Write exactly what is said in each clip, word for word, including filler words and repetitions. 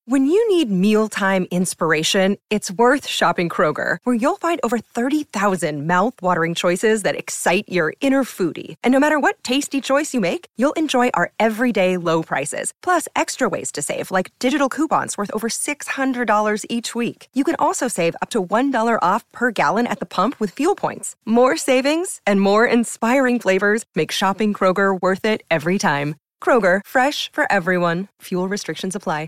When you need mealtime inspiration, it's worth shopping Kroger, where you'll find over thirty thousand mouth-watering choices that excite your inner foodie. And no matter what tasty choice you make, you'll enjoy our everyday low prices, plus extra ways to save, like digital coupons worth over six hundred dollars each week. You can also save up to one dollar off per gallon at the pump with fuel points. More savings and more inspiring flavors make shopping Kroger worth it every time. Kroger, fresh for everyone. Fuel restrictions apply.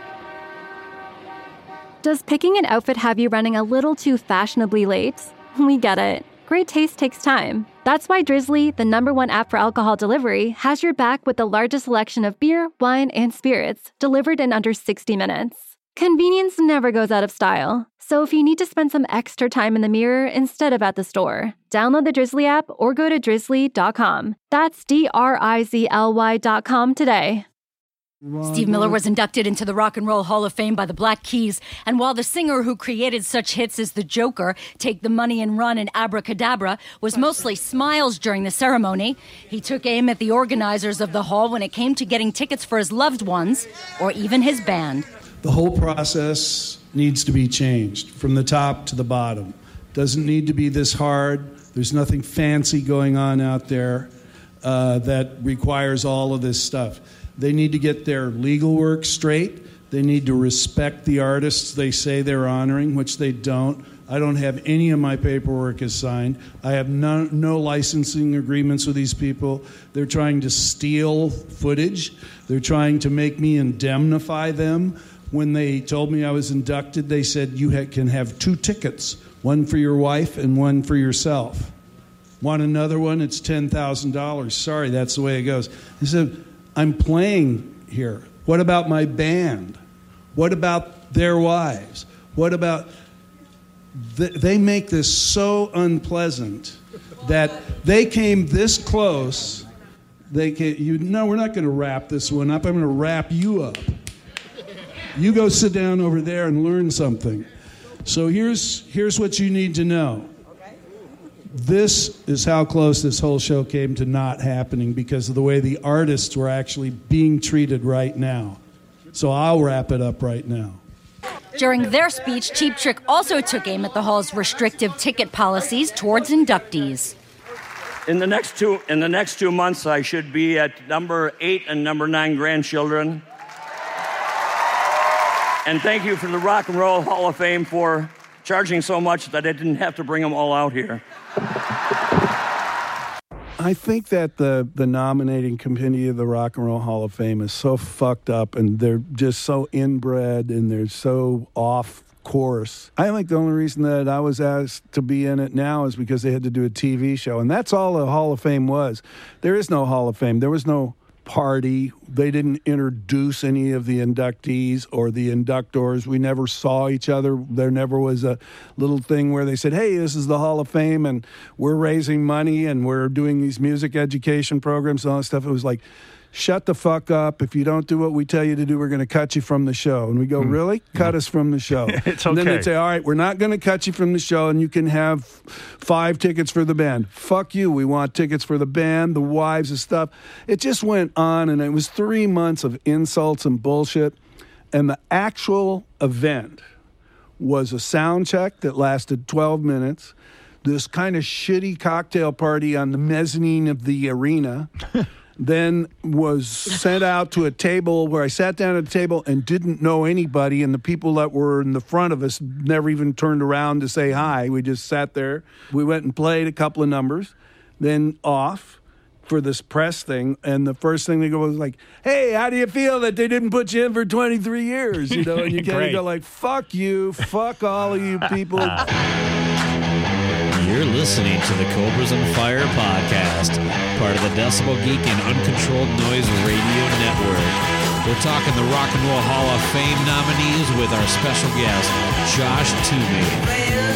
Does picking an outfit have you running a little too fashionably late? We get it. Great taste takes time. That's why Drizzly, the number one app for alcohol delivery, has your back with the largest selection of beer, wine, and spirits, delivered in under sixty minutes. Convenience never goes out of style. So if you need to spend some extra time in the mirror instead of at the store, download the Drizzly app or go to drizzly dot com. That's D R I Z L Y dot com today. Steve Miller was inducted into the Rock and Roll Hall of Fame by the Black Keys, and while the singer who created such hits as The Joker, Take the Money and Run, and Abracadabra was mostly smiles during the ceremony, he took aim at the organizers of the hall when it came to getting tickets for his loved ones, or even his band. The whole process needs to be changed from the top to the bottom. Doesn't need to be this hard. There's nothing fancy going on out there uh, that requires all of this stuff. They need to get their legal work straight. They need to respect the artists they say they're honoring, which they don't. I don't have any of my paperwork is signed. I have no, no licensing agreements with these people. They're trying to steal footage. They're trying to make me indemnify them. When they told me I was inducted, they said, you ha- can have two tickets, one for your wife and one for yourself. Want another one? It's ten thousand dollars. Sorry, that's the way it goes. They said, I'm playing here. What about my band? What about their wives? What about... Th- they make this so unpleasant that they came this close. They came, you no, we're not going to wrap this one up. I'm going to wrap you up. You go sit down over there and learn something. So here's here's what you need to know. This is how close this whole show came to not happening because of the way the artists were actually being treated right now. So I'll wrap it up right now. During their speech, Cheap Trick also took aim at the hall's restrictive ticket policies towards inductees. In the next two in the next two months, I should be at number eight and number nine grandchildren. And thank you for the Rock and Roll Hall of Fame for charging so much that I didn't have to bring them all out here. I think that the, the nominating committee of the Rock and Roll Hall of Fame is so fucked up, and they're just so inbred, and they're so off course. I think the only reason that I was asked to be in it now is because they had to do a T V show, and that's all the Hall of Fame was. There is no Hall of Fame. There was no party. They didn't introduce any of the inductees or the inductors. We never saw each other. There never was a little thing where they said, hey, this is the Hall of Fame and we're raising money and we're doing these music education programs and all that stuff. It was like, shut the fuck up. If you don't do what we tell you to do, we're going to cut you from the show. And we go, really? Cut us from the show. It's okay. And then they'd say, all right, we're not going to cut you from the show, and you can have five tickets for the band. Fuck you. We want tickets for the band, the wives and stuff. It just went on, and it was three months of insults and bullshit. And the actual event was a sound check that lasted twelve minutes, this kind of shitty cocktail party on the mezzanine of the arena, then was sent out to a table where I sat down at a table and didn't know anybody, and the people that were in the front of us never even turned around to say hi. We just sat there. We went and played a couple of numbers, then off for this press thing, and the first thing they go was like, hey, how do you feel that they didn't put you in for twenty-three years? You know, and you kind of go like, fuck you, fuck all of you people. You're listening to the Cobras and Fire podcast, part of the Decibel Geek and Uncontrolled Noise Radio Network. We're talking the Rock and Roll Hall of Fame nominees with our special guest, Josh Toomey.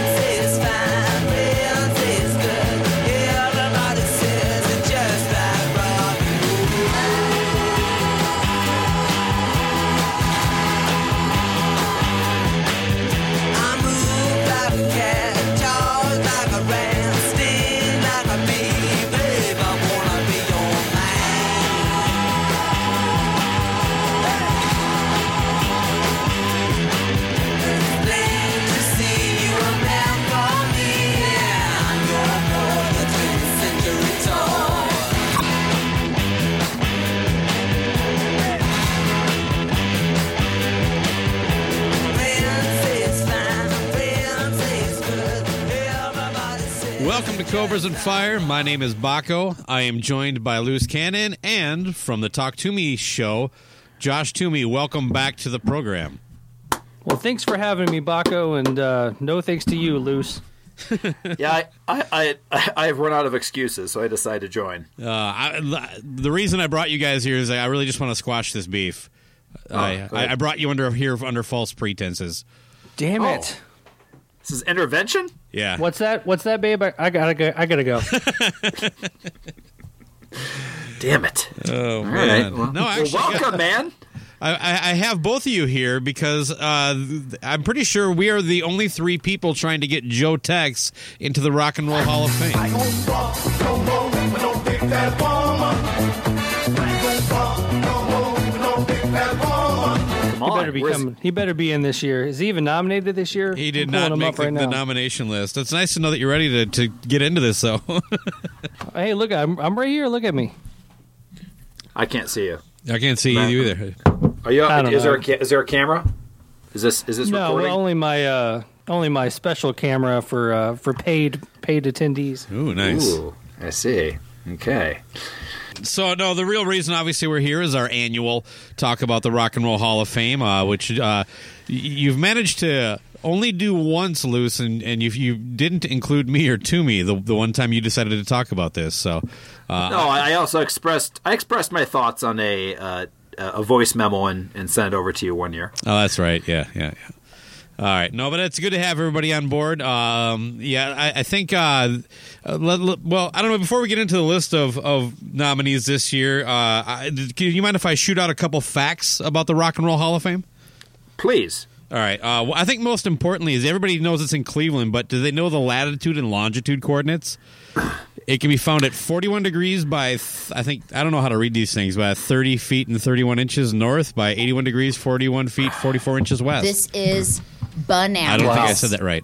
Welcome to Cobras and Fire. My name is Baco. I am joined by Loose Cannon and from the Talk To Me show, Josh Toomey. Welcome back to the program. Well, thanks for having me, Baco, and uh, no thanks to you, Loose. yeah, I, I, I, I've run out of excuses, so I decided to join. Uh, I, the reason I brought you guys here is I really just want to squash this beef. Oh, I, I, I brought you under here under false pretenses. Damn oh. it! This is intervention. Yeah. What's that? What's that, babe? I, I gotta go. I gotta go. Damn it! Oh All man! Right. Well, no, actually, well, welcome, man. I, I have both of you here because uh, I'm pretty sure we are the only three people trying to get Joe Tex into the Rock and Roll Hall of Fame. He better be coming. He better be in this year. Is he even nominated this year? He did I'm not him make up the, right the now. nomination list. It's nice to know that you're ready to, to get into this, though. Hey, look, I'm I'm right here. Look at me. I can't see you. I can't see you either. Are you? I don't Is know. there a, ca- is there a camera? Is this is this No, recording? only my uh, only my special camera for uh, for paid paid attendees. Ooh, nice. Ooh, I see. Okay. So, no, the real reason, obviously, we're here is our annual talk about the Rock and Roll Hall of Fame, uh, which uh, y- you've managed to only do once, Luce, and, and you, you didn't include me or Toomey the, the one time you decided to talk about this. So, uh, No, I also expressed I expressed my thoughts on a uh, a voice memo and, and sent it over to you one year. Oh, that's right. Yeah, yeah, yeah. All right. No, but it's good to have everybody on board. Um, yeah, I, I think, uh, uh, let, let- well, I don't know, before we get into the list of, of nominees this year, uh, I, can you mind if I shoot out a couple facts about the Rock and Roll Hall of Fame? Please. All right. Uh, well, I think most importantly is everybody knows it's in Cleveland, but do they know the latitude and longitude coordinates? It can be found at forty-one degrees by, th- I think, I don't know how to read these things, by thirty feet and thirty-one inches north, by eighty-one degrees, forty-one feet, forty-four inches west. This is bananas. I don't think I said that right.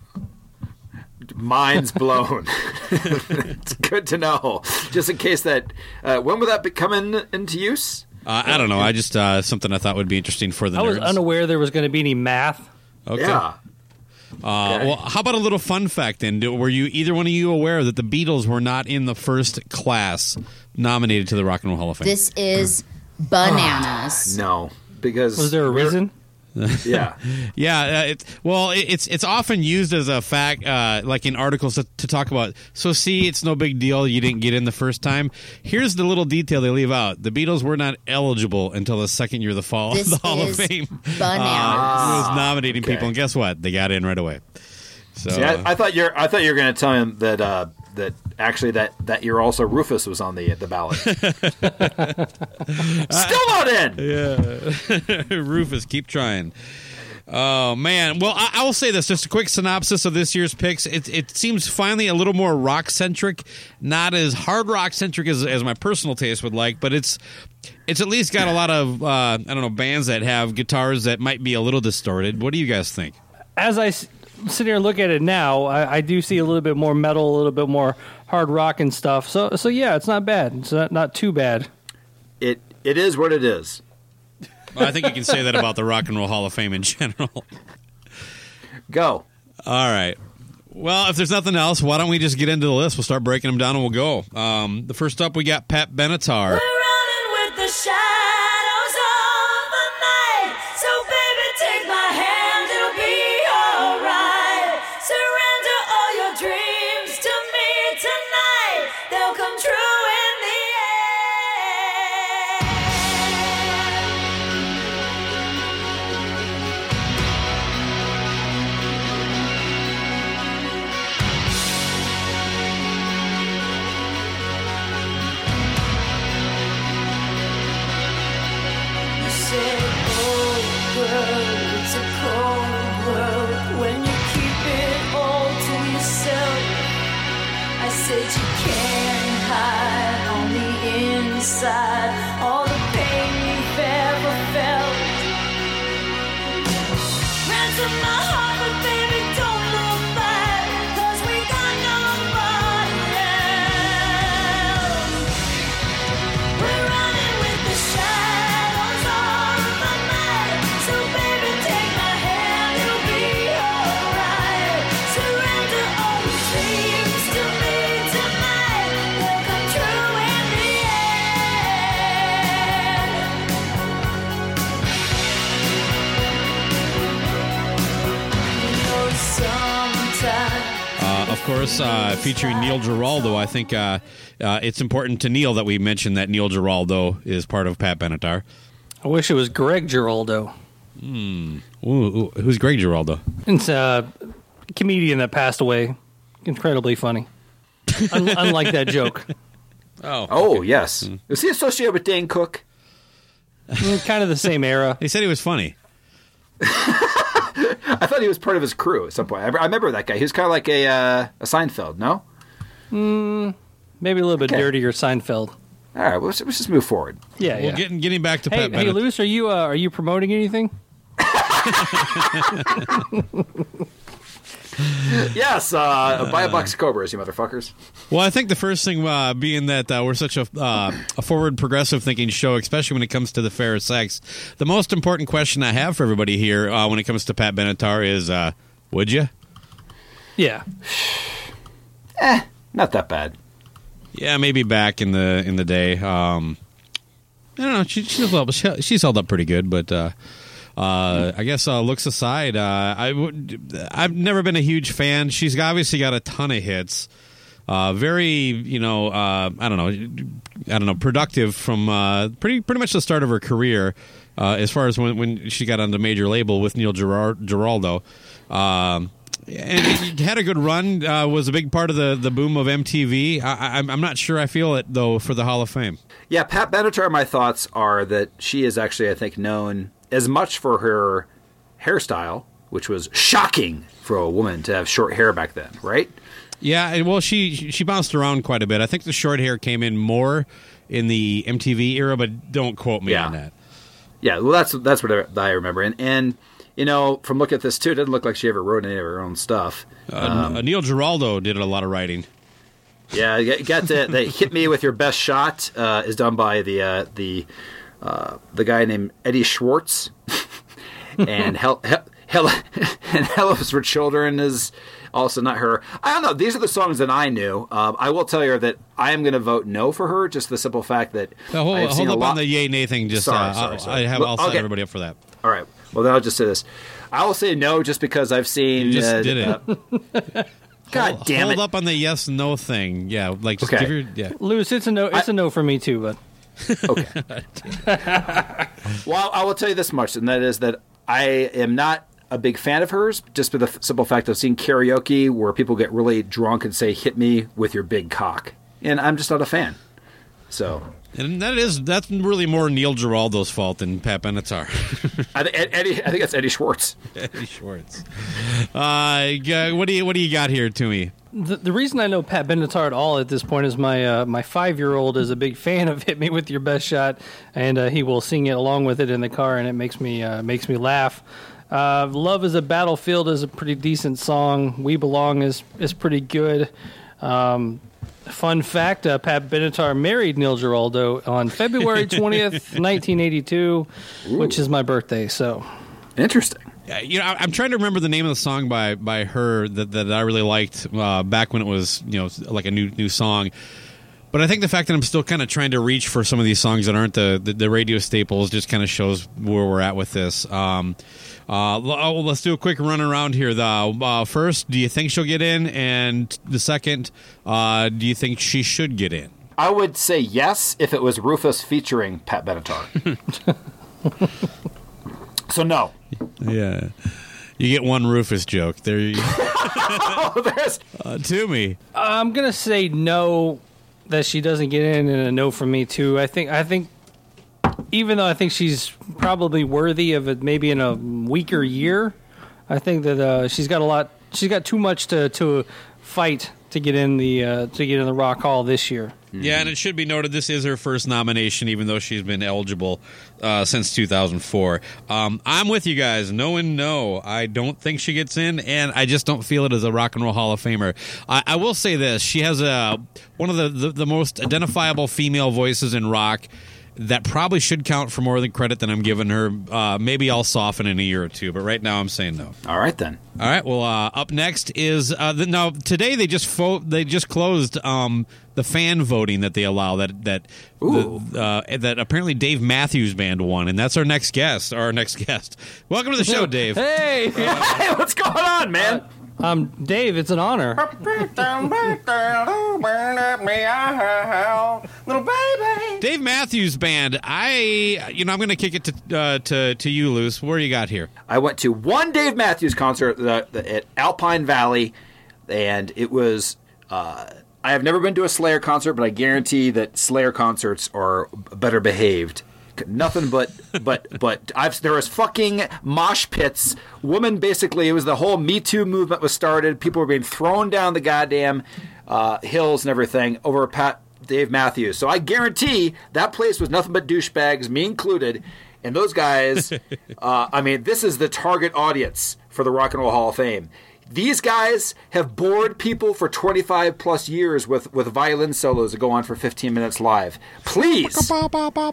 Mind's blown. It's good to know. Just in case that, uh, when would that be coming into use? Uh, I don't know. I just, uh, something I thought would be interesting for the I nerds. was unaware there was going to be any math. Okay. Yeah. Uh, Okay. Well, how about a little fun fact then? Do- Were you either one of you aware that the Beatles were not in the first class nominated to the Rock and Roll Hall of Fame? This is bananas. No, because Was there a we're- reason? Yeah. Yeah, uh, it, well, it, it's it's often used as a fact, uh, like in articles to, to talk about. So, see, it's no big deal. You didn't get in the first time. Here's the little detail they leave out: the Beatles were not eligible until the second year of the fall This the Hall is of Fame. bananas. Uh, it was nominating Okay. people, and guess what? They got in right away. So, See, I, I thought you're. I thought you were going to tell him that uh, that actually that, that year also Rufus was on the the ballot. Still not in. yeah, Rufus, keep trying. Oh man! Well, I, I will say this: just a quick synopsis of this year's picks. It, it seems finally a little more rock centric, not as hard rock centric as, as my personal taste would like, but it's it's at least got a lot of uh, I don't know bands that have guitars that might be a little distorted. What do you guys think? As I s- sit here and look at it now, I, I do see a little bit more metal, a little bit more hard rock and stuff. So, so yeah, it's not bad. It's not, not too bad. It it is what it is. Well, I think you can say that about the Rock and Roll Hall of Fame in general. Go. All right. Well, if there's nothing else, why don't we just get into the list? We'll start breaking them down and we'll go. Um, the first up, we got Pat Benatar. We're running with the shadows of the night. So baby, take my hand, it'll be alright. Surrender all your dreams to me tonight. They'll come true in the end. You said, oh girl, it's a cold world when you keep it all to yourself. I said you can't hide on the inside all the pain you've ever felt. Ransom my heart, but baby, don't look back, 'cause we got nobody else. We're running with the shadows of the night. So baby, take my hand, it'll be alright. Surrender all your dreams to course, uh, featuring Neil Giraldo. I think uh, uh, it's important to Neil that we mention that Neil Giraldo is part of Pat Benatar. I wish it was Greg Giraldo. Hmm. Ooh, ooh, who's Greg Giraldo? It's a comedian that passed away. Incredibly funny. Un- unlike that joke. Oh, oh okay. yes. Mm. Is he associated with Dane Cook? Kind of the same era. He said he was funny. I thought he was part of his crew at some point. I, I remember that guy. He was kind of like a uh, a Seinfeld, no? Mm, maybe a little bit okay. dirtier Seinfeld. All right, let's, let's just move forward. Yeah, well, yeah. Getting getting back to hey, Pat hey, Benatar. Luce, are you uh, are you promoting anything? Yes, uh, buy a box of Cobras, you motherfuckers. Well, I think the first thing uh, being that uh, we're such a, uh, a forward, progressive-thinking show, especially when it comes to the fair sex, the most important question I have for everybody here uh, when it comes to Pat Benatar is, uh, would you? Yeah. eh, not that bad. Yeah, maybe back in the in the day. Um, I don't know. She, she's, held up, she's held up pretty good, but... Uh, Uh, I guess uh, looks aside, uh, I would, I've never been a huge fan. She's obviously got a ton of hits. Uh, very, you know, uh, I don't know, I don't know, productive from uh, pretty pretty much the start of her career, uh, as far as when, when she got on the major label with Neil Gerard, Giraldo. Um, and had a good run, uh, was a big part of the, the boom of M T V. I, I'm, I'm not sure I feel it, though, for the Hall of Fame. Yeah, Pat Benatar, my thoughts are that she is actually, I think, known as much for her hairstyle, which was shocking for a woman to have short hair back then, right? Yeah, well, she she bounced around quite a bit. I think the short hair came in more in the M T V era, but don't quote me yeah. on that. Yeah, well, that's that's what I remember. And, and you know, from looking at this, too, it doesn't look like she ever wrote any of her own stuff. Uh, um, Neil Giraldo did a lot of writing. Yeah, you got the, the Hit Me With Your Best Shot uh, is done by the uh, the uh, the guy named Eddie Schwartz. and Hell, Hell, Hell, and Hell is for Children is also not her. I don't know. These are the songs that I knew. Um, I will tell you that I am going to vote no for her, just the simple fact that uh, hold, I have seen hold a up lot... on the yay nay thing. Just sorry, uh, sorry, I'll, sorry. I have, I'll okay. set everybody up for that. All right. Well, then I'll just say this. I will say no, just because I've seen. You just uh, did it. Uh, God hold, damn hold it! up on the yes no thing. Yeah, like just okay. give your yeah. Luce, it's a no. It's I, a no for me too, but okay. Well, I will tell you this much, and that is that I am not a big fan of hers, just for the f- simple fact of seeing karaoke where people get really drunk and say, "Hit me with your big cock," and I'm just not a fan. So, and that is that's really more Neil Giraldo's fault than Pat Benatar. I, th- Eddie, I think that's Eddie Schwartz. Eddie Schwartz. Uh, what do you what do you got here to me? The, the reason I know Pat Benatar at all at this point is my uh, my five year old is a big fan of "Hit Me With Your Best Shot," and uh, he will sing it along with it in the car, and it makes me uh, makes me laugh. Uh, "Love Is a Battlefield" is a pretty decent song. "We Belong" is is pretty good. Um, fun fact: uh, Pat Benatar married Neil Giraldo on February twentieth, nineteen eighty-two, Ooh. Which is my birthday. So interesting. Yeah, you know, I'm trying to remember the name of the song by by her that that I really liked uh, back when it was, you know, like a new new song. But I think the fact that I'm still kind of trying to reach for some of these songs that aren't the the, the radio staples just kind of shows where we're at with this. Um, uh, oh, let's do a quick run around here. The uh, first, do you think she'll get in? And the second, uh, do you think she should get in? I would say yes if it was Rufus featuring Pat Benatar. So no. Yeah. You get one Rufus joke. There you go. Oh, there's... Uh, to me. I'm going to say no, that she doesn't get in, and a no for me, too. I think, I think, even though I think she's probably worthy of it maybe in a weaker year, I think that uh, she's got a lot, she's got too much to, to fight to get in the uh, to get in the Rock Hall this year. Yeah, and it should be noted this is her first nomination, even though she's been eligible uh, since two thousand four. Um, I'm with you guys. No and no. I don't think she gets in, and I just don't feel it as a Rock and Roll Hall of Famer. I, I will say this. She has a one of the, the, the most identifiable female voices in rock that probably should count for more than credit than I'm giving her. Uh, maybe I'll soften in a year or two, but right now I'm saying no. All right, then. All right. Well, uh, up next is uh, the, now today they just fo- they just closed um, the fan voting that they allow that that the, uh, that apparently Dave Matthews Band won, and that's our next guest. Our next guest. Welcome to the show, Dave. Hey, hey, what's going on, man? Um, Dave, it's an honor. Little baby. Dave Matthews Band. I, you know, I'm going to kick it to uh, to to you, Luce. What do you got here? I went to one Dave Matthews concert the, the, at Alpine Valley, and it was. Uh, I have never been to a Slayer concert, but I guarantee that Slayer concerts are better behaved. Nothing but but but I've there was fucking mosh pits. Women basically, it was the whole Me Too movement was started. People were being thrown down the goddamn uh, hills and everything over Pat Dave Matthews. So I guarantee that place was nothing but douchebags, me included. And those guys, uh, I mean, this is the target audience for the Rock and Roll Hall of Fame. These guys have bored people for twenty-five plus years with, with violin solos that go on for fifteen minutes live. Please. Thank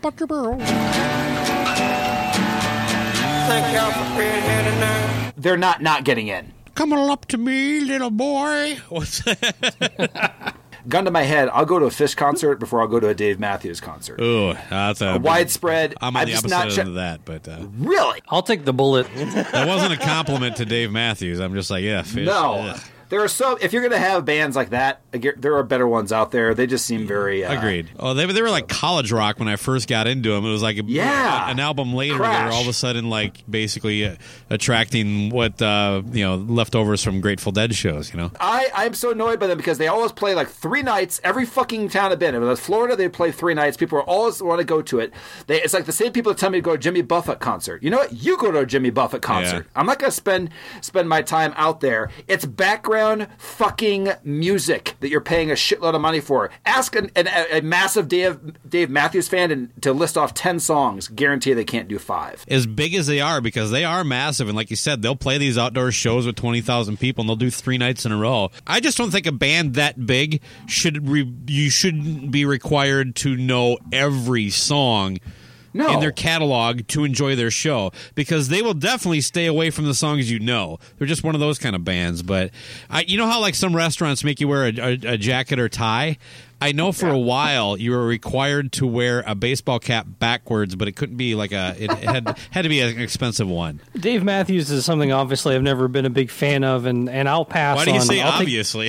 y'all for being here tonight. They're not not getting in. Come on up to me, little boy. What's that? Gun to my head, I'll go to a Fish concert before I'll go to a Dave Matthews concert. Ooh, that's a, a widespread. I'm on I'm the just opposite not end ch- of that, but uh, really, I'll take the bullet. That wasn't a compliment to Dave Matthews. I'm just like, yeah, Fish. No. Ugh. There are so if you're going to have bands like that, there are better ones out there. They just seem very uh, agreed. Oh, they they were like college rock when I first got into them. It was like a, yeah, an album later, Crash. they were all of a sudden like basically uh, attracting what uh, you know leftovers from Grateful Dead shows. You know, I I'm so annoyed by them because they always play like three nights every fucking town I've been. If it was Florida, they play three nights. People always want to go to it. They it's like the same people that tell me to go to a Jimmy Buffett concert. You know what? You go to a Jimmy Buffett concert. Yeah. I'm not going to spend spend my time out there. It's background fucking music that you're paying a shitload of money for. Ask an, an, a massive Dave, Dave Matthews fan and, to list off ten songs. Guarantee they can't do five. As big as they are, because they are massive, and like you said, they'll play these outdoor shows with twenty thousand people, and they'll do three nights in a row. I just don't think a band that big should re- you shouldn't be required to know every song. No. In their catalog to enjoy their show, because they will definitely stay away from the songs you know. They're just one of those kind of bands. But I, you know how like some restaurants make you wear a, a, a jacket or tie? I know for a while you were required to wear a baseball cap backwards, but it couldn't be like a. It had had to be an expensive one. Dave Matthews is something obviously I've never been a big fan of, and, and I'll pass. Why do you on. say I'll obviously?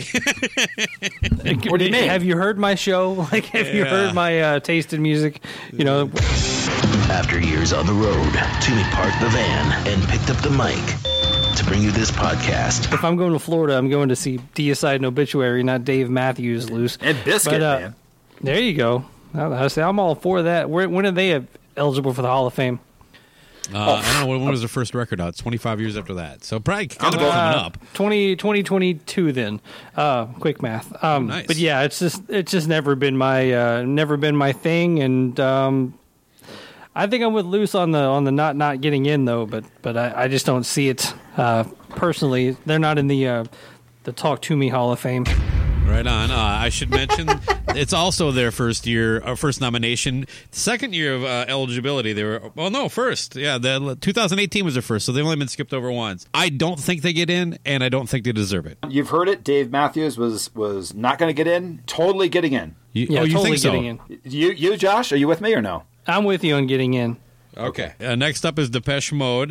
Take, what do you mean? Have you heard my show? Like, have you Yeah. heard my uh, taste in music? You know. After years on the road, Toomey parked the van and picked up the mic to bring you this podcast. If I'm going to Florida, I'm going to see Deicide and Obituary, not Dave Matthews Loose. And Biscuit, but, uh, man. There you go. I say I'm all for that. Where, when are they eligible for the Hall of Fame? Uh, I don't know when was their first record out. It's twenty-five years after that, so probably kind of coming Uh, up. twenty, twenty twenty-two then. Uh, quick math. Um, Nice. But yeah, it's just it's just never been my uh, never been my thing, and um, I think I'm with Luce on the on the not not getting in though. But but I, I just don't see it uh, personally. They're not in the uh, the Talk to Me Hall of Fame. Right on. Uh, I should mention it's also their first year, uh, first nomination, second year of uh, eligibility. They were well, no, first. Yeah, the twenty eighteen was their first, so they've only been skipped over once. I don't think they get in, and I don't think they deserve it. You've heard it. Dave Matthews was was not going to get in. Totally getting in. You, Yeah, oh, you totally think so? getting in. You you Josh, are you with me or no? I'm with you on getting in. Okay. Uh, next up is Depeche Mode.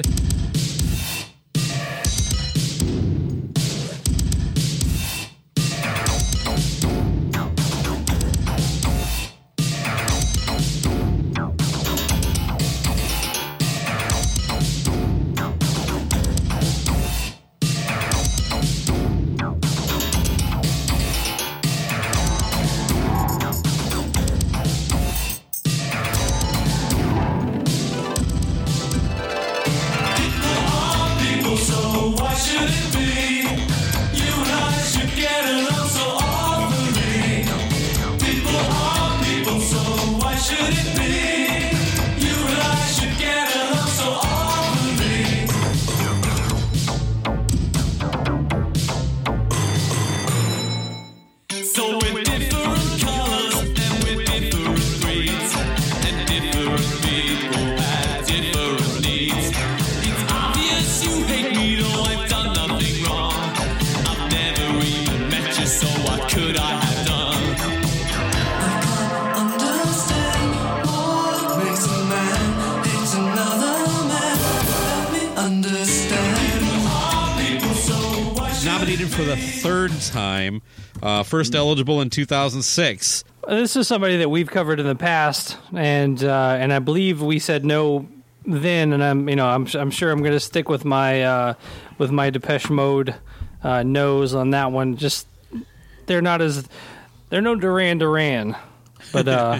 nominated for the third time. Uh, first eligible in two thousand six. This is somebody that we've covered in the past, and uh, and I believe we said no then, and I'm you know I'm I'm sure I'm going to stick with my uh, with my Depeche Mode uh, nose on that one. Just they're not as they're no Duran Duran, but uh,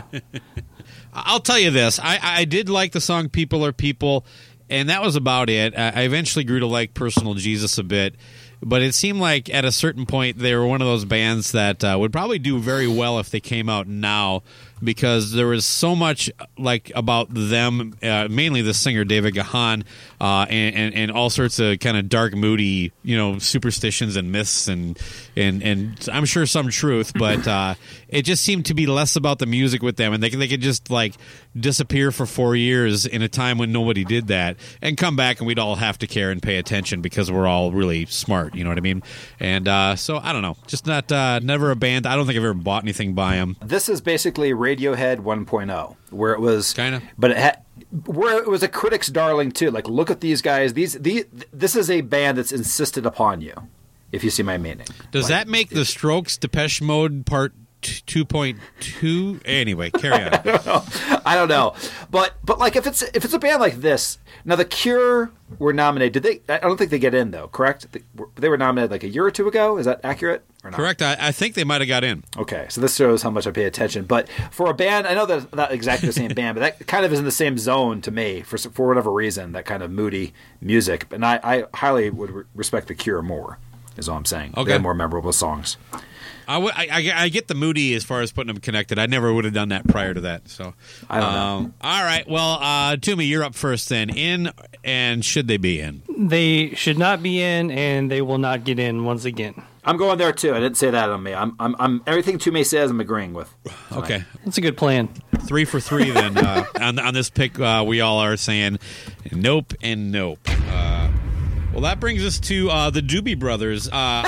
I'll tell you this: I I did like the song "People Are People," and that was about it. I eventually grew to like Personal Jesus a bit. But it seemed like at a certain point they were one of those bands that uh, would probably do very well if they came out now, because there was so much like about them, uh, mainly the singer David Gahan, uh, and, and and all sorts of kind of dark, moody, you know, superstitions and myths, and and and I'm sure some truth, but uh, it just seemed to be less about the music with them, and they they could just like disappear for four years in a time when nobody did that, and come back, and we'd all have to care and pay attention because we're all really smart. You know what I mean? And uh, so I don't know, just not uh, never a band. I don't think I've ever bought anything by them. This is basically Radiohead one point oh, where it was kind of, but it had, where it was a critic's darling too. Like, look at these guys. These these this is a band that's insisted upon you. If you see my meaning. Does like, that make the Strokes Depeche Mode Part two point two? Anyway, carry on. I don't know. I don't know. But but like if it's if it's a band like this, now The Cure were nominated. Did they? I don't think they get in though. Correct? They, they were nominated like a year or two ago. Is that accurate? Or not? Correct. I, I think they might have got in. Okay, so this shows how much I pay attention. But for a band, I know that's not exactly the same band, but that kind of is in the same zone to me for for whatever reason. That kind of moody music, and I, I highly would re- respect The Cure more. Is all I'm saying. Okay. They have more memorable songs. I, w- I, I, I get the moody as far as putting them connected. I never would have done that prior to that. So I don't um, know. All right. Well, uh, Toomey, you're up first then. In, and should they be in? They should not be in, and they will not get in once again. I'm going there too. I didn't say that on me. I'm, I'm, I'm everything Toomey says, I'm agreeing with. Tonight. Okay, that's a good plan. Three for three then. uh, on on this pick, uh, we all are saying nope and nope. Uh, well, that brings us to uh, the Doobie Brothers. Uh,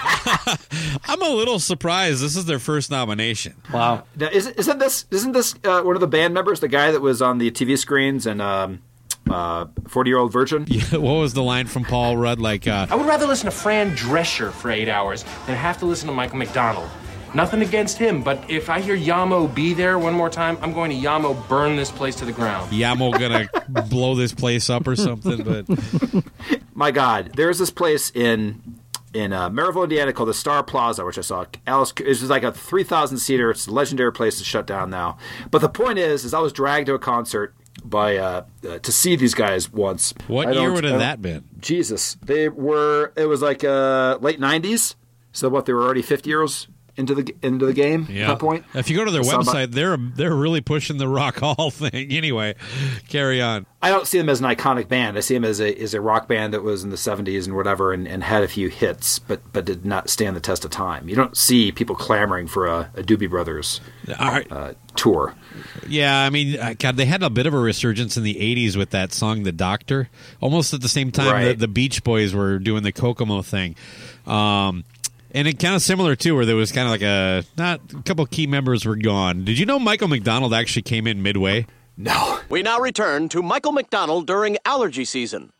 I'm a little surprised. This is their first nomination. Wow! Now, isn't, isn't this isn't this uh, one of the band members, the guy that was on the T V screens and um, uh, forty-year-old virgin? Yeah, what was the line from Paul Rudd? Like, uh, I would rather listen to Fran Drescher for eight hours than have to listen to Michael McDonald. Nothing against him, but if I hear Yamo be there one more time, I'm going to Yamo burn this place to the ground. Yamo gonna blow this place up or something. But my God, there's this place in. in uh, Maryville, Indiana, called the Star Plaza, which I saw. Alice, it was like a three thousand seater. It's a legendary place to shut down now. But the point is, is I was dragged to a concert by uh, uh, to see these guys once. What year would have that been? Jesus, they were. It was like uh, late nineties. So what? They were already fifty years into the into the game yeah. at that point. If you go to their so website, about, they're they're really pushing the Rock Hall thing. Anyway, carry on. I don't see them as an iconic band. I see them as a as a rock band that was in the seventies and whatever, and, and had a few hits, but but did not stand the test of time. You don't see people clamoring for a, a Doobie Brothers uh, tour. Yeah, I mean, God, they had a bit of a resurgence in the eighties with that song, "The Doctor." Almost at the same time right. that the Beach Boys were doing the Kokomo thing. Um, And it kind of similar, too, where there was kind of like a, not a couple key members were gone. Did you know Michael McDonald actually came in midway? No. We now return to Michael McDonald during allergy season.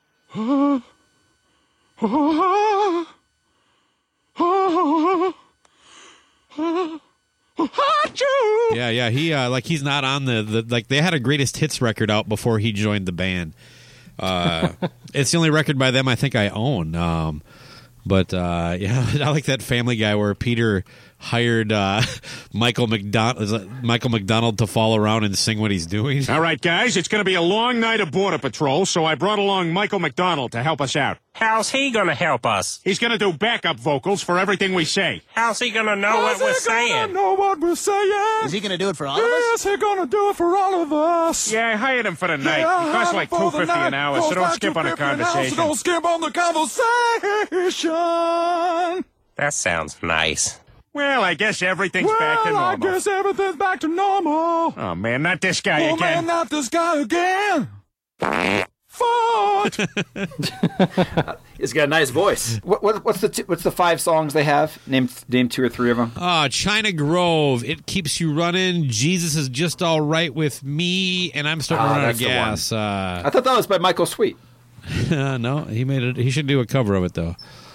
yeah, yeah, he, uh, like, he's not on the, the, like, they had a greatest hits record out before he joined the band. Uh, it's the only record by them I think I own. Um, But, uh, yeah, I like that Family Guy where Peter hired uh, Michael McDonald, Michael McDonald to follow around and sing what he's doing. All right, guys, it's going to be a long night of Border Patrol, so I brought along Michael McDonald to help us out. How's he going to help us? He's going to do backup vocals for everything we say. How's he going to know How's what we're saying? know what we're saying? Is he going to do it for all of us? Yes, he's going to do it for all of us. Yeah, I hired him for the night. Yeah, it costs like two fifty an hour, so don't skip on the conversation. So don't skip on the conversation. That sounds nice. Well, I guess everything's well, back to normal. I guess everything's back to normal. Oh, man, not this guy oh, again. Oh, man, not this guy again. Fart. He's got a nice voice. What, what, what's the t- what's the five songs they have? Name name two or three of them. Ah, uh, China Grove. It keeps you running. Jesus is just all right with me, and I'm starting oh, to run out of gas. Uh, I thought that was by Michael Sweet. no, he made it. He should do a cover of it though.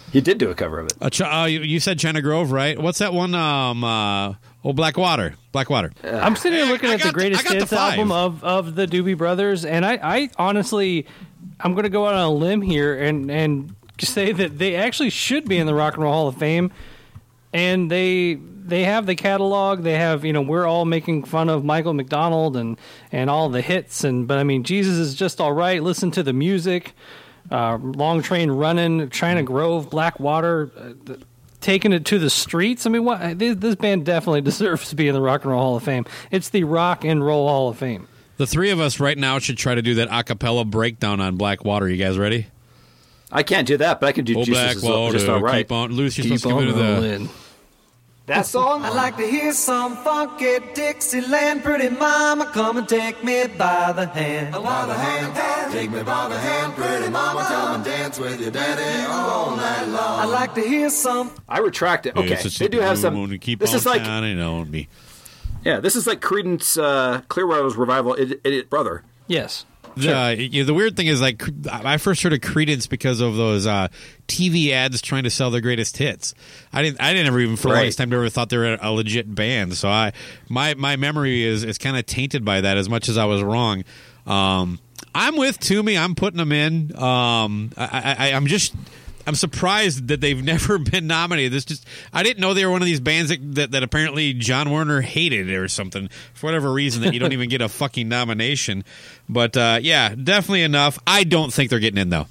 He did do a cover of it. Uh, Ch- uh, you, you said China Grove, right? What's that one? Um, uh, oh, Blackwater. Blackwater. I'm sitting here looking I at the got the- greatest I got the hits five. album of, of the Doobie Brothers, and I, I honestly, I'm going to go out on a limb here and, and say that they actually should be in the Rock and Roll Hall of Fame, and they they have the catalog. They have, you know, we're all making fun of Michael McDonald and, and all the hits, and but I mean, Jesus is just all right. Listen to the music. Uh, Long Train Running, China Grove, Blackwater, uh, th- taking it to the streets. I mean, what this, this band definitely deserves to be in the Rock and Roll Hall of Fame. It's the Rock and Roll Hall of Fame. The three of us right now should try to do that a cappella breakdown on Blackwater. You guys ready? I can't do that, but I can do Oh, Jesus is Blackwater, just all right. keep on, Luce, you're Keep supposed to give on it to the... rolling. That song? I like to hear some funky Dixieland. Pretty mama, come and take me by the hand. By the hand, take me by the hand. Pretty mama, come and dance with your daddy all night long. I like to hear some. I retract it. Okay, It's a they do have blue some. moon to keep This on is like shining on me. yeah, this is like Creedence uh, Clearwater's Revival, Idiot, Idiot Brother. Yes. Uh, you know, the weird thing is, like, I first heard of Creedence because of those uh, T V ads trying to sell their greatest hits. I didn't, I didn't ever even for the Right. longest time ever thought they were a legit band. So I, my my memory is is kind of tainted by that. As much as I was wrong, um, I'm with Toomey. I'm putting them in. Um, I, I, I'm just. I'm surprised that they've never been nominated. This just I didn't know they were one of these bands that, that, that apparently John Werner hated or something for whatever reason that you don't even get a fucking nomination. But uh, yeah, definitely enough. I don't think they're getting in though.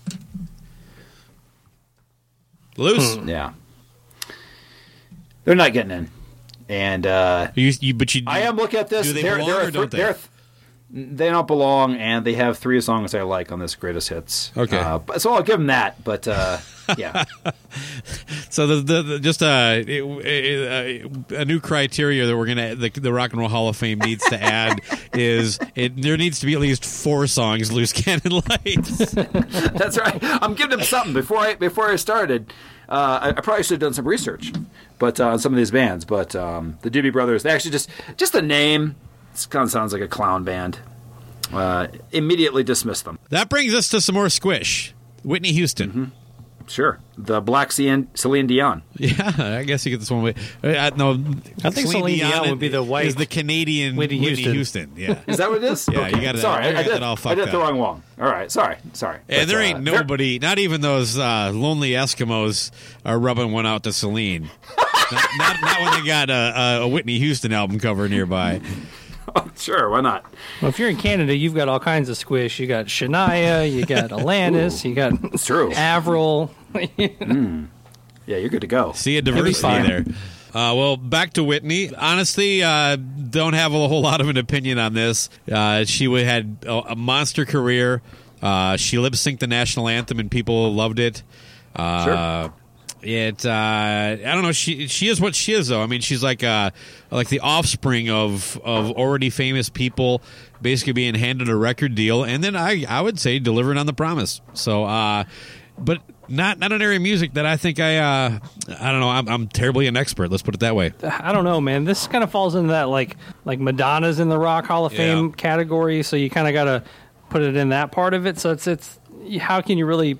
Loose, yeah, they're not getting in. And uh, you, you, but you, I am looking at this. do they they're, belong they're, or don't they? they're, they don't belong, and they have three songs I like on this greatest hits. Okay. uh, but- so I'll give them that. But uh, yeah, So the, the, the just uh, it, it, uh, a new criteria that we're gonna the, the Rock and Roll Hall of Fame needs to add is it there needs to be at least four songs Loose Cannon Lights. that's right. I'm giving them something before I before I started. Uh, I, I probably should have done some research, but uh, on some of these bands. But um, the Doobie Brothers, they actually just just the name. This kind of sounds like a clown band. Uh, immediately dismiss them. That brings us to some more squish. Whitney Houston. Mm-hmm. Sure. The Black Celine, Celine Dion. Yeah, I guess you get this one. Way. Uh, no, I think Celine Dion would be the white is the Canadian Whitney Whitney, Houston. Houston. Yeah, Is that what it is? Yeah, Okay. you got it. Sorry, I I, got did, that all I fucked did the up. wrong one. All right, sorry, sorry. And But, there uh, ain't they're- nobody, not even those uh, lonely Eskimos, are rubbing one out to Celine. not, not, not when they got a, a Whitney Houston album cover nearby. Sure, why not? Well, if you're in Canada, you've got all kinds of squish. You got Shania, you got Alanis, you got It's true. Avril. Mm. Yeah, you're good to go. See a diversity fine. there. Uh, well, back to Whitney. Honestly, uh, don't have a whole lot of an opinion on this. Uh, she wa- had a, a monster career. Uh, she lip synced the national anthem, and people loved it. Uh, Sure. It. Uh, I don't know. She she is what she is, though. I mean, she's like uh, like the offspring of of already famous people, basically being handed a record deal, and then I I would say delivering on the promise. So, uh, but. Not not an area of music that I think I uh, I don't know I'm, I'm terribly an expert. Let's put it that way. I don't know, man. This kind of falls into that like like Madonna's in the Rock Hall of Fame Yeah. category, so you kind of got to put it in that part of it. So it's it's how can you really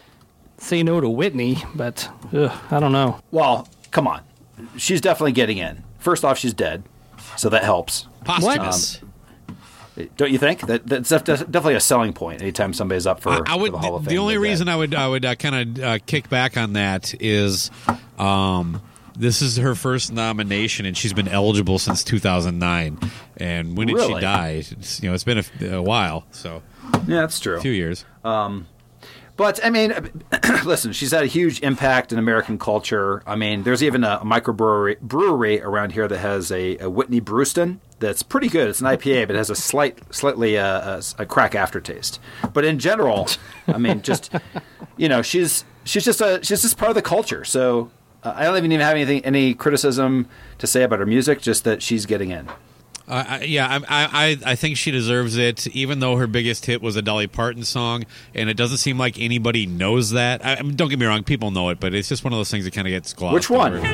say no to Whitney? But ugh, I don't know. Well, come on. She's definitely getting in. First off, she's dead, so that helps. Posthumous. Um, don't you think that that's def- definitely a selling point anytime somebody's up for, I, I would. for the Hall of The Fame? only They're dead. reason I would I would uh, kind of uh, kick back on that is, um, this is her first nomination, and she's been eligible since two thousand nine. And when did she Really? die? It's, you know, it's been a, a while. So yeah, that's true. a few years. Um, but I mean, listen, she's had a huge impact in American culture. I mean, there's even a microbrewery brewery around here that has a, a Whitney Brewston that's pretty good. It's an I P A, but it has a slight, slightly uh, a, a crack aftertaste. But in general, I mean, just you know, she's she's just a she's just part of the culture. So uh, I don't even even have anything any criticism to say about her music. Just that she's getting in. Uh, I, yeah, I, I I think she deserves it, even though her biggest hit was a Dolly Parton song, and it doesn't seem like anybody knows that. I, I mean, don't get me wrong, people know it, but it's just one of those things that kind of gets glossed Which one? over.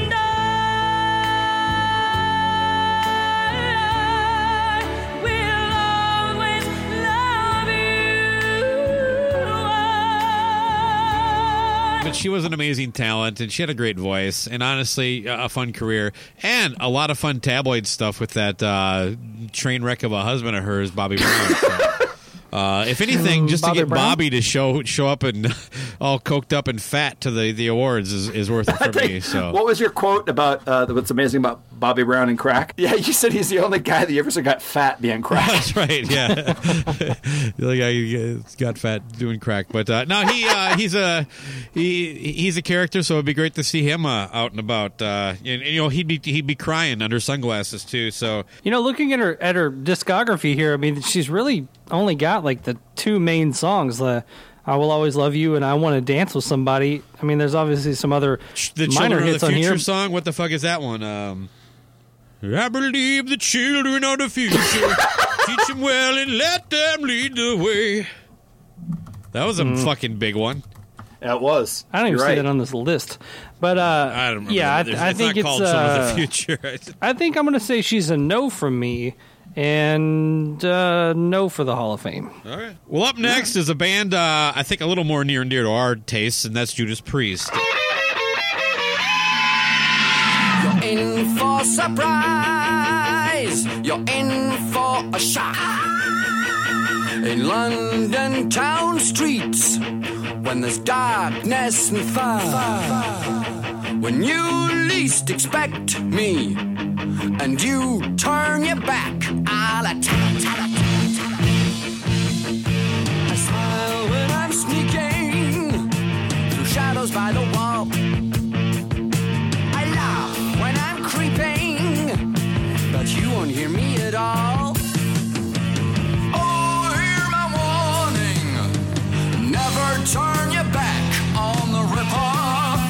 but she was an amazing talent, and she had a great voice, and honestly, a fun career, and a lot of fun tabloid stuff with that uh, train wreck of a husband of hers, Bobby Brown. So. Uh, if anything, just Bobby to get Brown? Bobby to show show up and all coked up and fat to the, the awards is, is worth it for me. So, what was your quote about uh, what's amazing about Bobby Brown and crack? Yeah, you said he's the only guy that you ever got fat being crack. That's right. Yeah, the only guy who got fat doing crack. But uh, no, he uh, he's a he he's a character. So it'd be great to see him uh, out and about. Uh, and, and you know, he'd be he'd be crying under sunglasses too. So you know, looking at her at her discography here, I mean, she's really only got like the two main songs, the I Will Always Love You and I Want to Dance with Somebody. I mean, there's obviously some other the minor Children hits of the on Future here. Song. What the fuck is that one? Um, I believe the children of the future. Teach them well and let them lead the way. That was a mm. fucking big one. Yeah, it was. I don't even You're see right. that on this list. But uh, I don't remember. yeah, I, It's I think not it's called uh, Children of the Future. I think I'm going to say she's a no from me. And uh, no for the Hall of Fame. All right. Well, up next is a band uh, I think a little more near and dear to our tastes, and that's Judas Priest. You're in for surprise. You're in for a shock. In London town streets, when there's darkness and fog, when you least expect me, and you turn your back, I'll attack. I smile when I'm sneaking through shadows by the wall. I laugh when I'm creeping, but you won't hear me at all. Oh, hear my warning, never turn your back on the rip-off.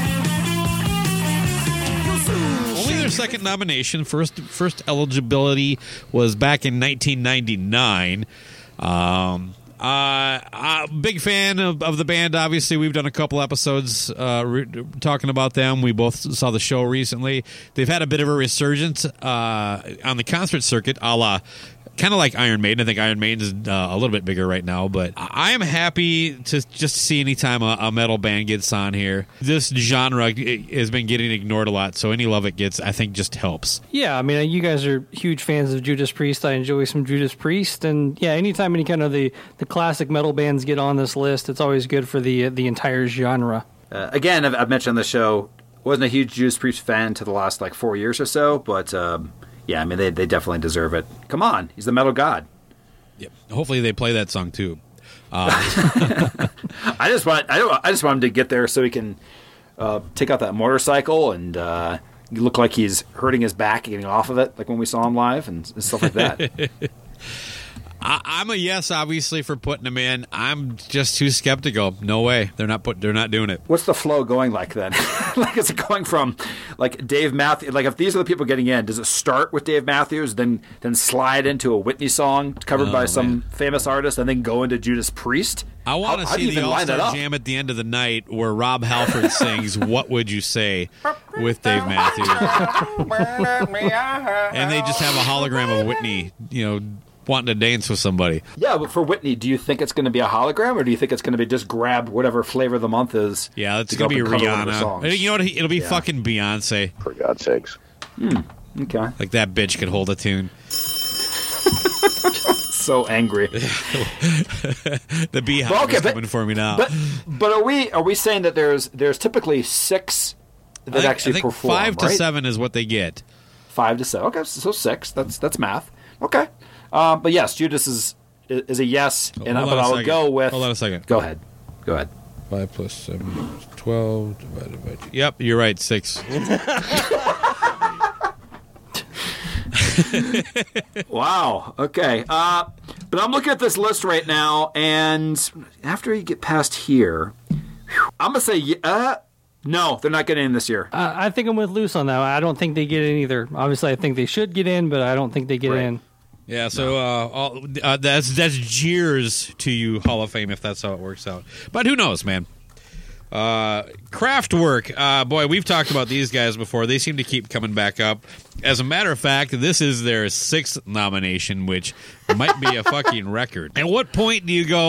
Only their second nomination. First first eligibility was back in nineteen ninety-nine. Um, uh, uh, big fan of, of the band, obviously. We've done a couple episodes uh, re- talking about them. We both saw the show recently. They've had a bit of a resurgence uh, on the concert circuit, a la kind of like Iron Maiden. I think Iron Maiden is uh, a little bit bigger right now, but I am happy to just see anytime a, a metal band gets on here. This genre has been getting ignored a lot, so any love it gets, I think, just helps. Yeah, I mean, you guys are huge fans of Judas Priest. I enjoy some Judas Priest, and yeah, anytime any kind of the, the classic metal bands get on this list, it's always good for the the entire genre. Uh, again, I've, I've mentioned on the show, wasn't a huge Judas Priest fan to the last like four years or so, but um, yeah, I mean, they they definitely deserve it. Come on, he's the metal god. Yep. Hopefully, they play that song too. Um. I just want I, don't, I just want him to get there so he can uh, take out that motorcycle and uh, look like he's hurting his back, getting off of it, like when we saw him live and, and stuff like that. I, I'm a yes, obviously, for putting them in. I'm just too skeptical. No way, they're not put. They're not doing it. What's the flow going like then? Like, is it going from like Dave Matthews? Like, if these are the people getting in, does it start with Dave Matthews, then then slide into a Whitney song covered oh, by some man. famous artist, and then go into Judas Priest? I want to see the All-Star Jam at the end of the night where Rob Halford sings "What Would You Say" with Dave Matthews, and they just have a hologram of Whitney, you know, wanting to dance with somebody. Yeah, but for Whitney, do you think it's going to be a hologram, or do you think it's going to be just grab whatever flavor of the month is? Yeah, it's going to be Rihanna. You know what? It'll be yeah. fucking Beyonce. For God's sakes. Hmm. Okay. Like that bitch could hold a tune. So angry. The Beehive well, okay, is but, coming for me now. But but are we are we saying that there's there's typically six that I think, actually I think perform? Five to right? seven is what they get. Five to seven. Okay, so six. That's that's math. Okay. Um, but yes, Judas is is a yes, and Hold but I'll second. go with. Hold on a second. Go ahead. Go ahead. Five plus seven is twelve divided by two. Yep, you're right. Six. Wow. Okay. Uh, but I'm looking at this list right now, and after you get past here, whew, I'm gonna say uh, no, they're not getting in this year. Uh, I think I'm with Luce on that. I don't think they get in either. Obviously, I think they should get in, but I don't think they get Right. in. Yeah, so uh, all, uh, that's that's jeers to you, Hall of Fame, if that's how it works out. But who knows, man? Uh, Kraftwerk, uh, boy, we've talked about these guys before. They seem to keep coming back up. As a matter of fact, this is their sixth nomination, which might be a fucking record. At what point do you go,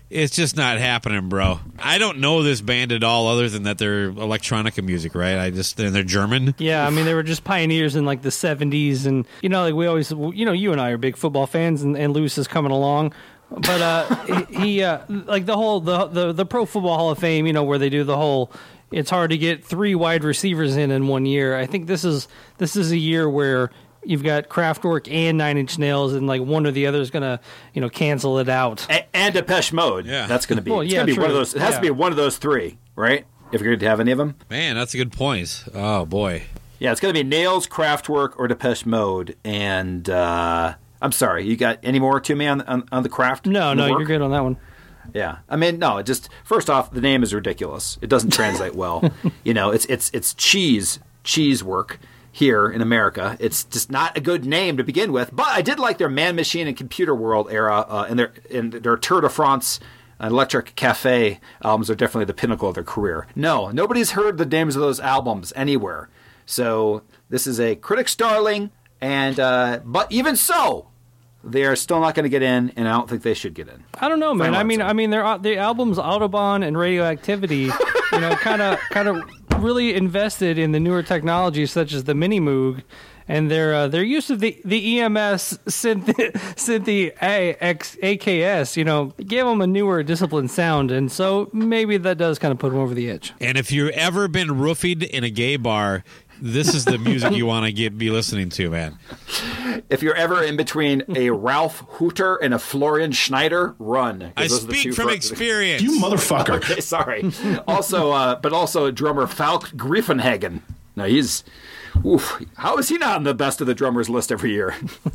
It's just not happening, bro. I don't know this band at all, other than that they're electronica music, right? I just and they're German. Yeah, I mean they were just pioneers in like the seventies, and you know, like we always, you know, you and I are big football fans, and, and Lewis is coming along, but uh, he uh, like the whole the, the the Pro Football Hall of Fame, you know, where they do the whole. It's hard to get three wide receivers in in one year. I think this is this is a year where you've got Kraftwerk and Nine Inch Nails, and like one or the other is gonna, you know, cancel it out. And, and Depeche Mode. Yeah, that's gonna be. Well, it's yeah, gonna be true. one of those. It has Yeah. to be one of those three, right? If you're going to have any of them. Man, that's a good point. Oh boy. Yeah, it's gonna be Nails, Kraftwerk, or Depeche Mode. And uh, I'm sorry, you got any more to me on on, on the Kraft? No, no, work? you're good on that one. Yeah, I mean, no. It just first off, the name is ridiculous. It doesn't translate well. You know, it's it's it's cheese cheese work here in America. It's just not a good name to begin with. But I did like their Man Machine and Computer World era, uh, and their and their Tour de France and Electric Cafe albums are definitely the pinnacle of their career. No, nobody's heard the names of those albums anywhere. So this is a critic's darling, and uh, but even so. They are still not going to get in, and I don't think they should get in. I don't know, man. I mean, I mean, their the albums Autobahn and Radioactivity, you know, kind of kind of really invested in the newer technologies such as the Mini Moog, and their uh, their use of the, the E M S synth synth A K S, you know, gave them a newer, disciplined sound, and so maybe that does kind of put them over the edge. And if you've ever been roofied in a gay bar, this is the music you want to get be listening to, man. If you're ever in between a Ralph Hooter and a Florian Schneider, run. I speak from experience. You motherfucker. Okay, sorry. Also, uh, but also drummer Falk Griffenhagen. Now he's, oof, how is he not on the best of the drummers list every year?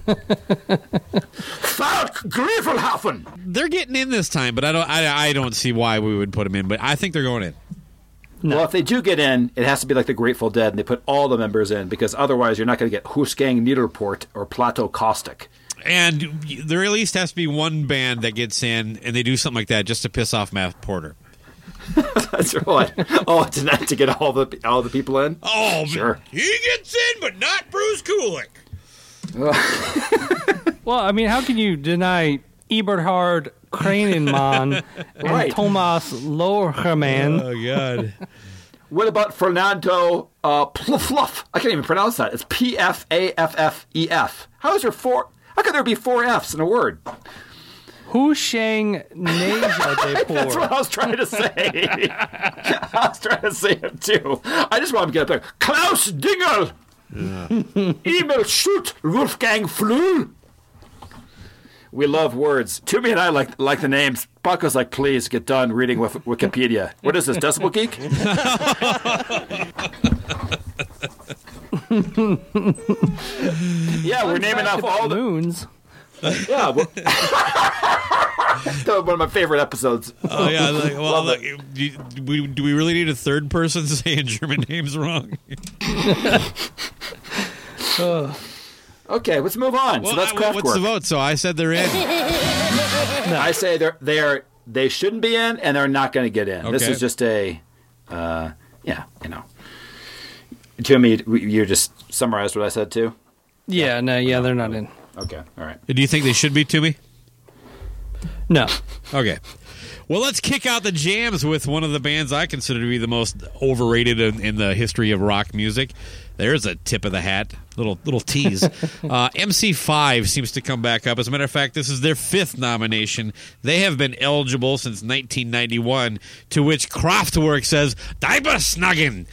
Falk Griffenhagen. They're getting in this time, but I don't. I, I don't see why we would put them in. But I think they're going in. No. Well, if they do get in, it has to be like the Grateful Dead, and they put all the members in, because otherwise you're not going to get Wolfgang Niederport or Plato Caustic. And there at least has to be one band that gets in, and they do something like that just to piss off Matt Porter. That's what. Oh, to not to get all the all the people in. Oh, sure. He gets in, but not Bruce Kulick. Well, I mean, how can you deny Eberhard Kranenmann and Right. Thomas Lohrmann? Oh, God. What about Fernando uh, Pfluff? I can't even pronounce that. It's P F A F F E F. How is there four? How could there be four F's in a word? Husheng Neja Depor. That's what I was trying to say. I was trying to say it too. I just want him to get up there. Klaus Dingel. Emil Schutt. Wolfgang Flüel. We love words. Toomey and I like like the names. Bucko's like, please get done reading with Wikipedia. What is this, Decibel Geek? Yeah, we're naming off all the moons. Yeah, well, that was one of my favorite episodes. Oh yeah, like, well, like, do, do we, do we really need a third person saying German names wrong? uh. Okay, let's move on. Well, so that's I, Kraftwerk. what's the vote? So I said they're in. No. I say they're they are they shouldn't be in, and they're not going to get in. This Okay. is just a, uh, yeah, you know. Jimmy, you just summarized what I said too. Yeah, no, yeah, they're not in. Okay, all right. Do you think they should be, Toomey? No. Okay. Well, let's kick out the jams with one of the bands I consider to be the most overrated in, in the history of rock music. There's a tip of the hat, little little tease. uh, M C five seems to come back up. As a matter of fact, this is their fifth nomination. They have been eligible since nineteen ninety-one, to which Kraftwerk says, Deibersnuggen.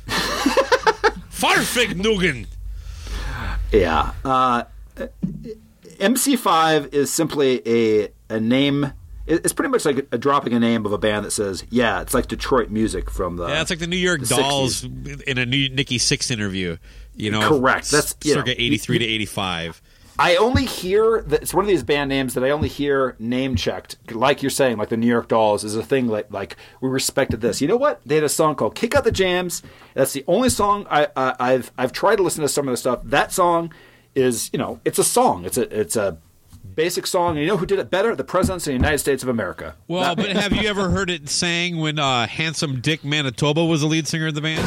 Farfignugen. Yeah. Uh, M C five is simply a a name. It's pretty much like a dropping a name of a band that says, yeah, it's like Detroit music from the Yeah, it's like the New York the Dolls sixties. in a new Nikki Sixx interview. You know, Correct. That's you circa know, eighty-three you- to eighty-five. I only hear that it's one of these band names that I only hear name checked, like you're saying, like the New York Dolls is a thing. Like, like we respected this. You know what? They had a song called "Kick Out the Jams." That's the only song I, I, I've I've tried to listen to some of the stuff. That song is, you know, it's a song. It's a it's a basic song. And you know who did it better? The presidents of the United States of America. Well, Not but me. have you ever heard it sang when uh, Handsome Dick Manitoba was the lead singer of the band?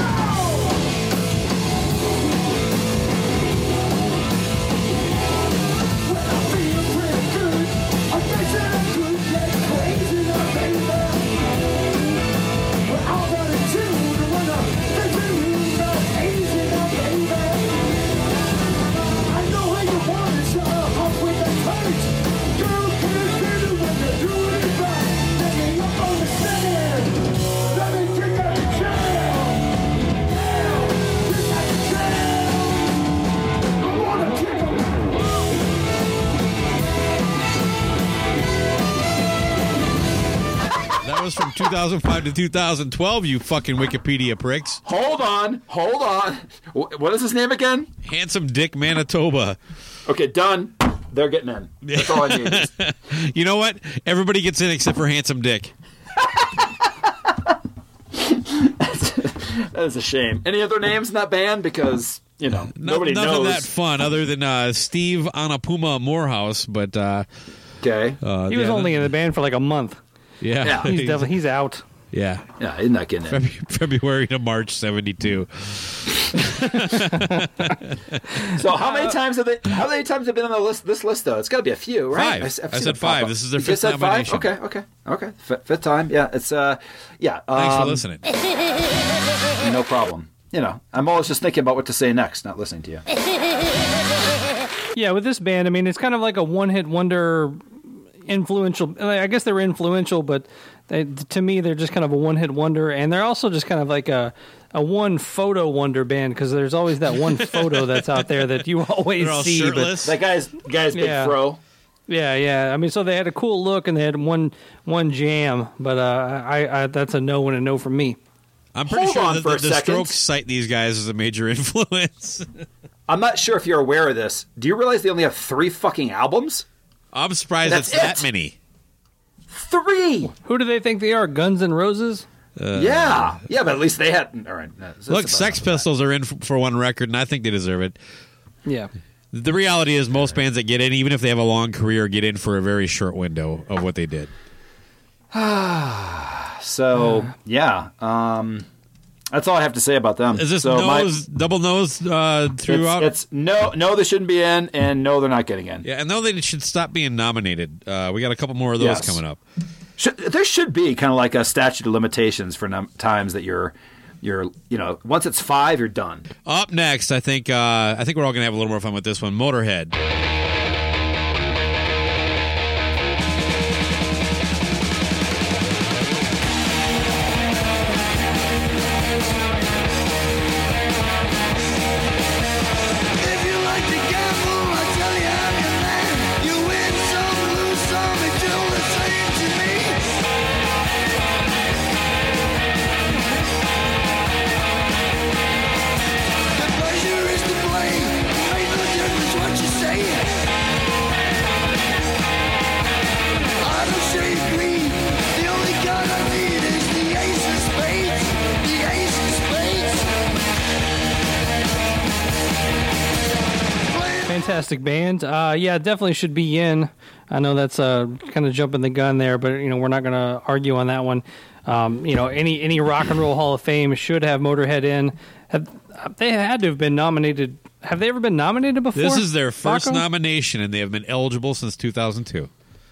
thousand five to two thousand twelve, you fucking Wikipedia pricks. Hold on. Hold on. Wh- What is his name again? Handsome Dick Manitoba. Okay, done. They're getting in. That's all I need. You know what? Everybody gets in except for Handsome Dick. That is a shame. Any other names in that band? Because, you know, No, nobody nothing knows. that fun other than uh, Steve Anapuma Morehouse, but uh, okay, uh, He was yeah, only in the band for like a month. Yeah, Yeah. He's definitely he's out. yeah. Yeah, he's not getting in. Feb- February to March seventy-two. So how many times have they? How many times have been on the list? This list though, it's got to be a few, right? Five. I've I seen said it pop five. up. This is their You fifth just said nomination. Five? Okay, okay, okay. F- fifth time. Yeah, it's uh, yeah. Thanks for um, listening. No problem. You know, I'm always just thinking about what to say next, not listening to you. Yeah, with this band, I mean, it's kind of like a one-hit wonder, influential. I guess they're influential, but they, to me, they're just kind of a one-hit wonder, and they're also just kind of like a a one photo wonder band because there's always that one photo that's out there that you always They're all see. shirtless. That guy's guy's big Yeah. fro. Yeah, yeah. I mean, so they had a cool look and they had one one jam, but uh, I, I that's a no and a no from me. I'm pretty Hold sure on that for the, a the second. Strokes cite these guys as a major influence. I'm not sure if you're aware of this. Do you realize they only have three fucking albums? I'm surprised That's it's that it. many. Three. Who do they think they are? Guns N' Roses? Uh, Yeah, yeah, but at least they had. All right. no, that's Look, about Sex enough of Pistols are in f- for one record, and I think they deserve it. Yeah. The reality is most bands that get in, even if they have a long career, get in for a very short window of what they did. that. So yeah, um, that's all I have to say about them. Is this so my- nose, double nose uh, it's, throughout? it's no, no, they shouldn't be in, and no, they're not getting in. Yeah, and no, they should stop being nominated. Uh, we got a couple more of those Yes. coming up. Should, there should be kind of like a statute of limitations for num- times that you're, you're, you know, once it's five, you're done. Up next, I think uh, I think we're all gonna have a little more fun with this one. Motorhead. If you like to gamble, I tell you I'm your man. You win some, lose some, it's all the same to me. The pleasure is to blame. Ain't no difference what you say. I don't shade green. The only card I need is the ace of spades. The ace of spades. Fantastic band. Uh, yeah, definitely should be in. I know that's uh, kind of jumping the gun there, but you know we're not going to argue on that one. Um, you know, any any Rock and Roll Hall of Fame should have Motorhead in. Have, they had to have been nominated. Have they ever been nominated before? This is their first Rocco? nomination, and they have been eligible since two thousand two.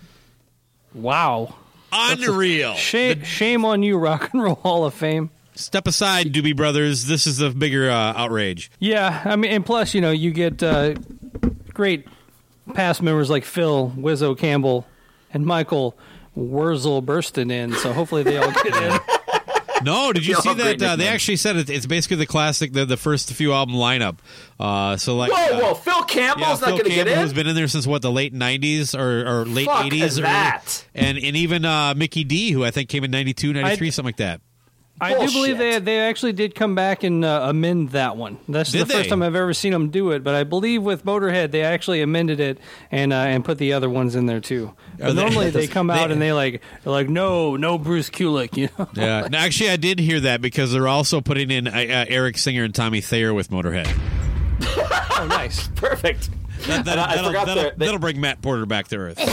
Wow. Unreal. Shame, shame on you, Rock and Roll Hall of Fame. Step aside, Doobie Brothers. This is the bigger uh, outrage. Yeah, I mean, and plus, you know, you get uh, great past members like Phil, Wizzo Campbell, and Michael Wurzel Burston in, so hopefully they all get in. No, did you They all see have great that? Uh, they nicknames. actually said it, it's basically the classic, the, the first few album lineup. Uh, so like, Whoa, uh, whoa, Phil Campbell's yeah, not Phil going to get Campbell, in? who's been in there since what, the late nineties or, or late Fuck eighties, or that. and and even uh, Mickey D, who I think came in ninety-two, ninety-three, something like that. I do believe they they actually did come back and uh, amend that one. That's Did the first they? time I've ever seen them do it. But I believe with Motorhead they actually amended it and uh, and put the other ones in there too. But Are they- normally they come out they- and they like they're like no no Bruce Kulick, you know. Yeah, no, actually, I did hear that because they're also putting in uh, uh, Eric Singer and Tommy Thayer with Motorhead. Oh, nice, perfect. That, that, And I- I that'll, forgot that'll, the- they- that'll bring Matt Porter back to earth.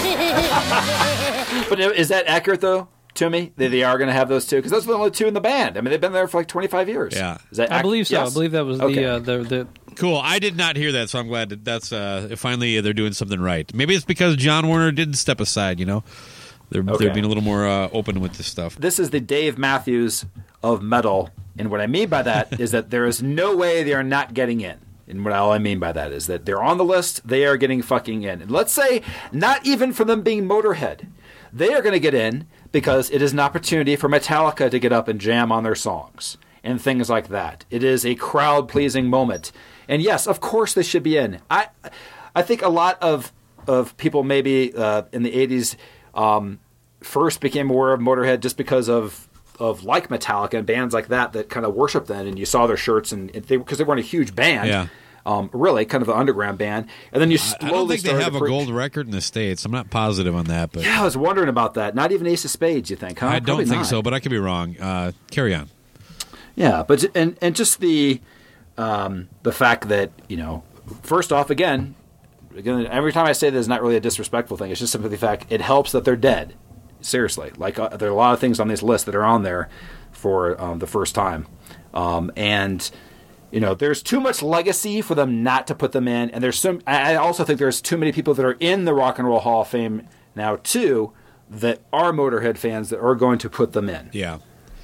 But is that accurate though? To me, they, they are going to have those two because those are the only two in the band. I mean, they've been there for like twenty-five years. Yeah, is that? I ac- believe so. yes? I believe that was Okay. the, uh, the the Cool. I did not hear that, so I'm glad that that's uh, finally they're doing something right. Maybe it's because John Warner didn't step aside. You know, they're Okay. they're being a little more uh, open with this stuff. This is the Dave Matthews of metal, and what I mean by that is that there is no way they are not getting in. And what all I mean by that is that they're on the list, they are getting fucking in. And let's say not even for them being Motorhead, they are going to get in because it is an opportunity for Metallica to get up and jam on their songs and things like that. It is a crowd-pleasing moment. And yes, of course they should be in. I I think a lot of of people maybe uh, in the eighties um, first became aware of Motorhead just because of of like Metallica and bands like that that kind of worship them, and you saw their shirts, and because they, 'cause they weren't a huge band. Yeah. Um, really, kind of an underground band, and then you slowly I don't think they have to a preach. gold record in the States. I'm not positive on that, but Yeah, I was wondering about that. Not even Ace of Spades, you think? Huh? I don't Probably think not. so, but I could be wrong. Uh, carry on. Yeah, but and and just the um, the fact that you know, first off, again, again, every time I say this, is not really a disrespectful thing. It's just simply the fact it helps that they're dead. Seriously, like uh, there are a lot of things on this list that are on there for um, the first time, um, and. You know, there's too much legacy for them not to put them in, and there's some. I also think there's too many people that are in the Rock and Roll Hall of Fame now too that are Motorhead fans that are going to put them in. Yeah.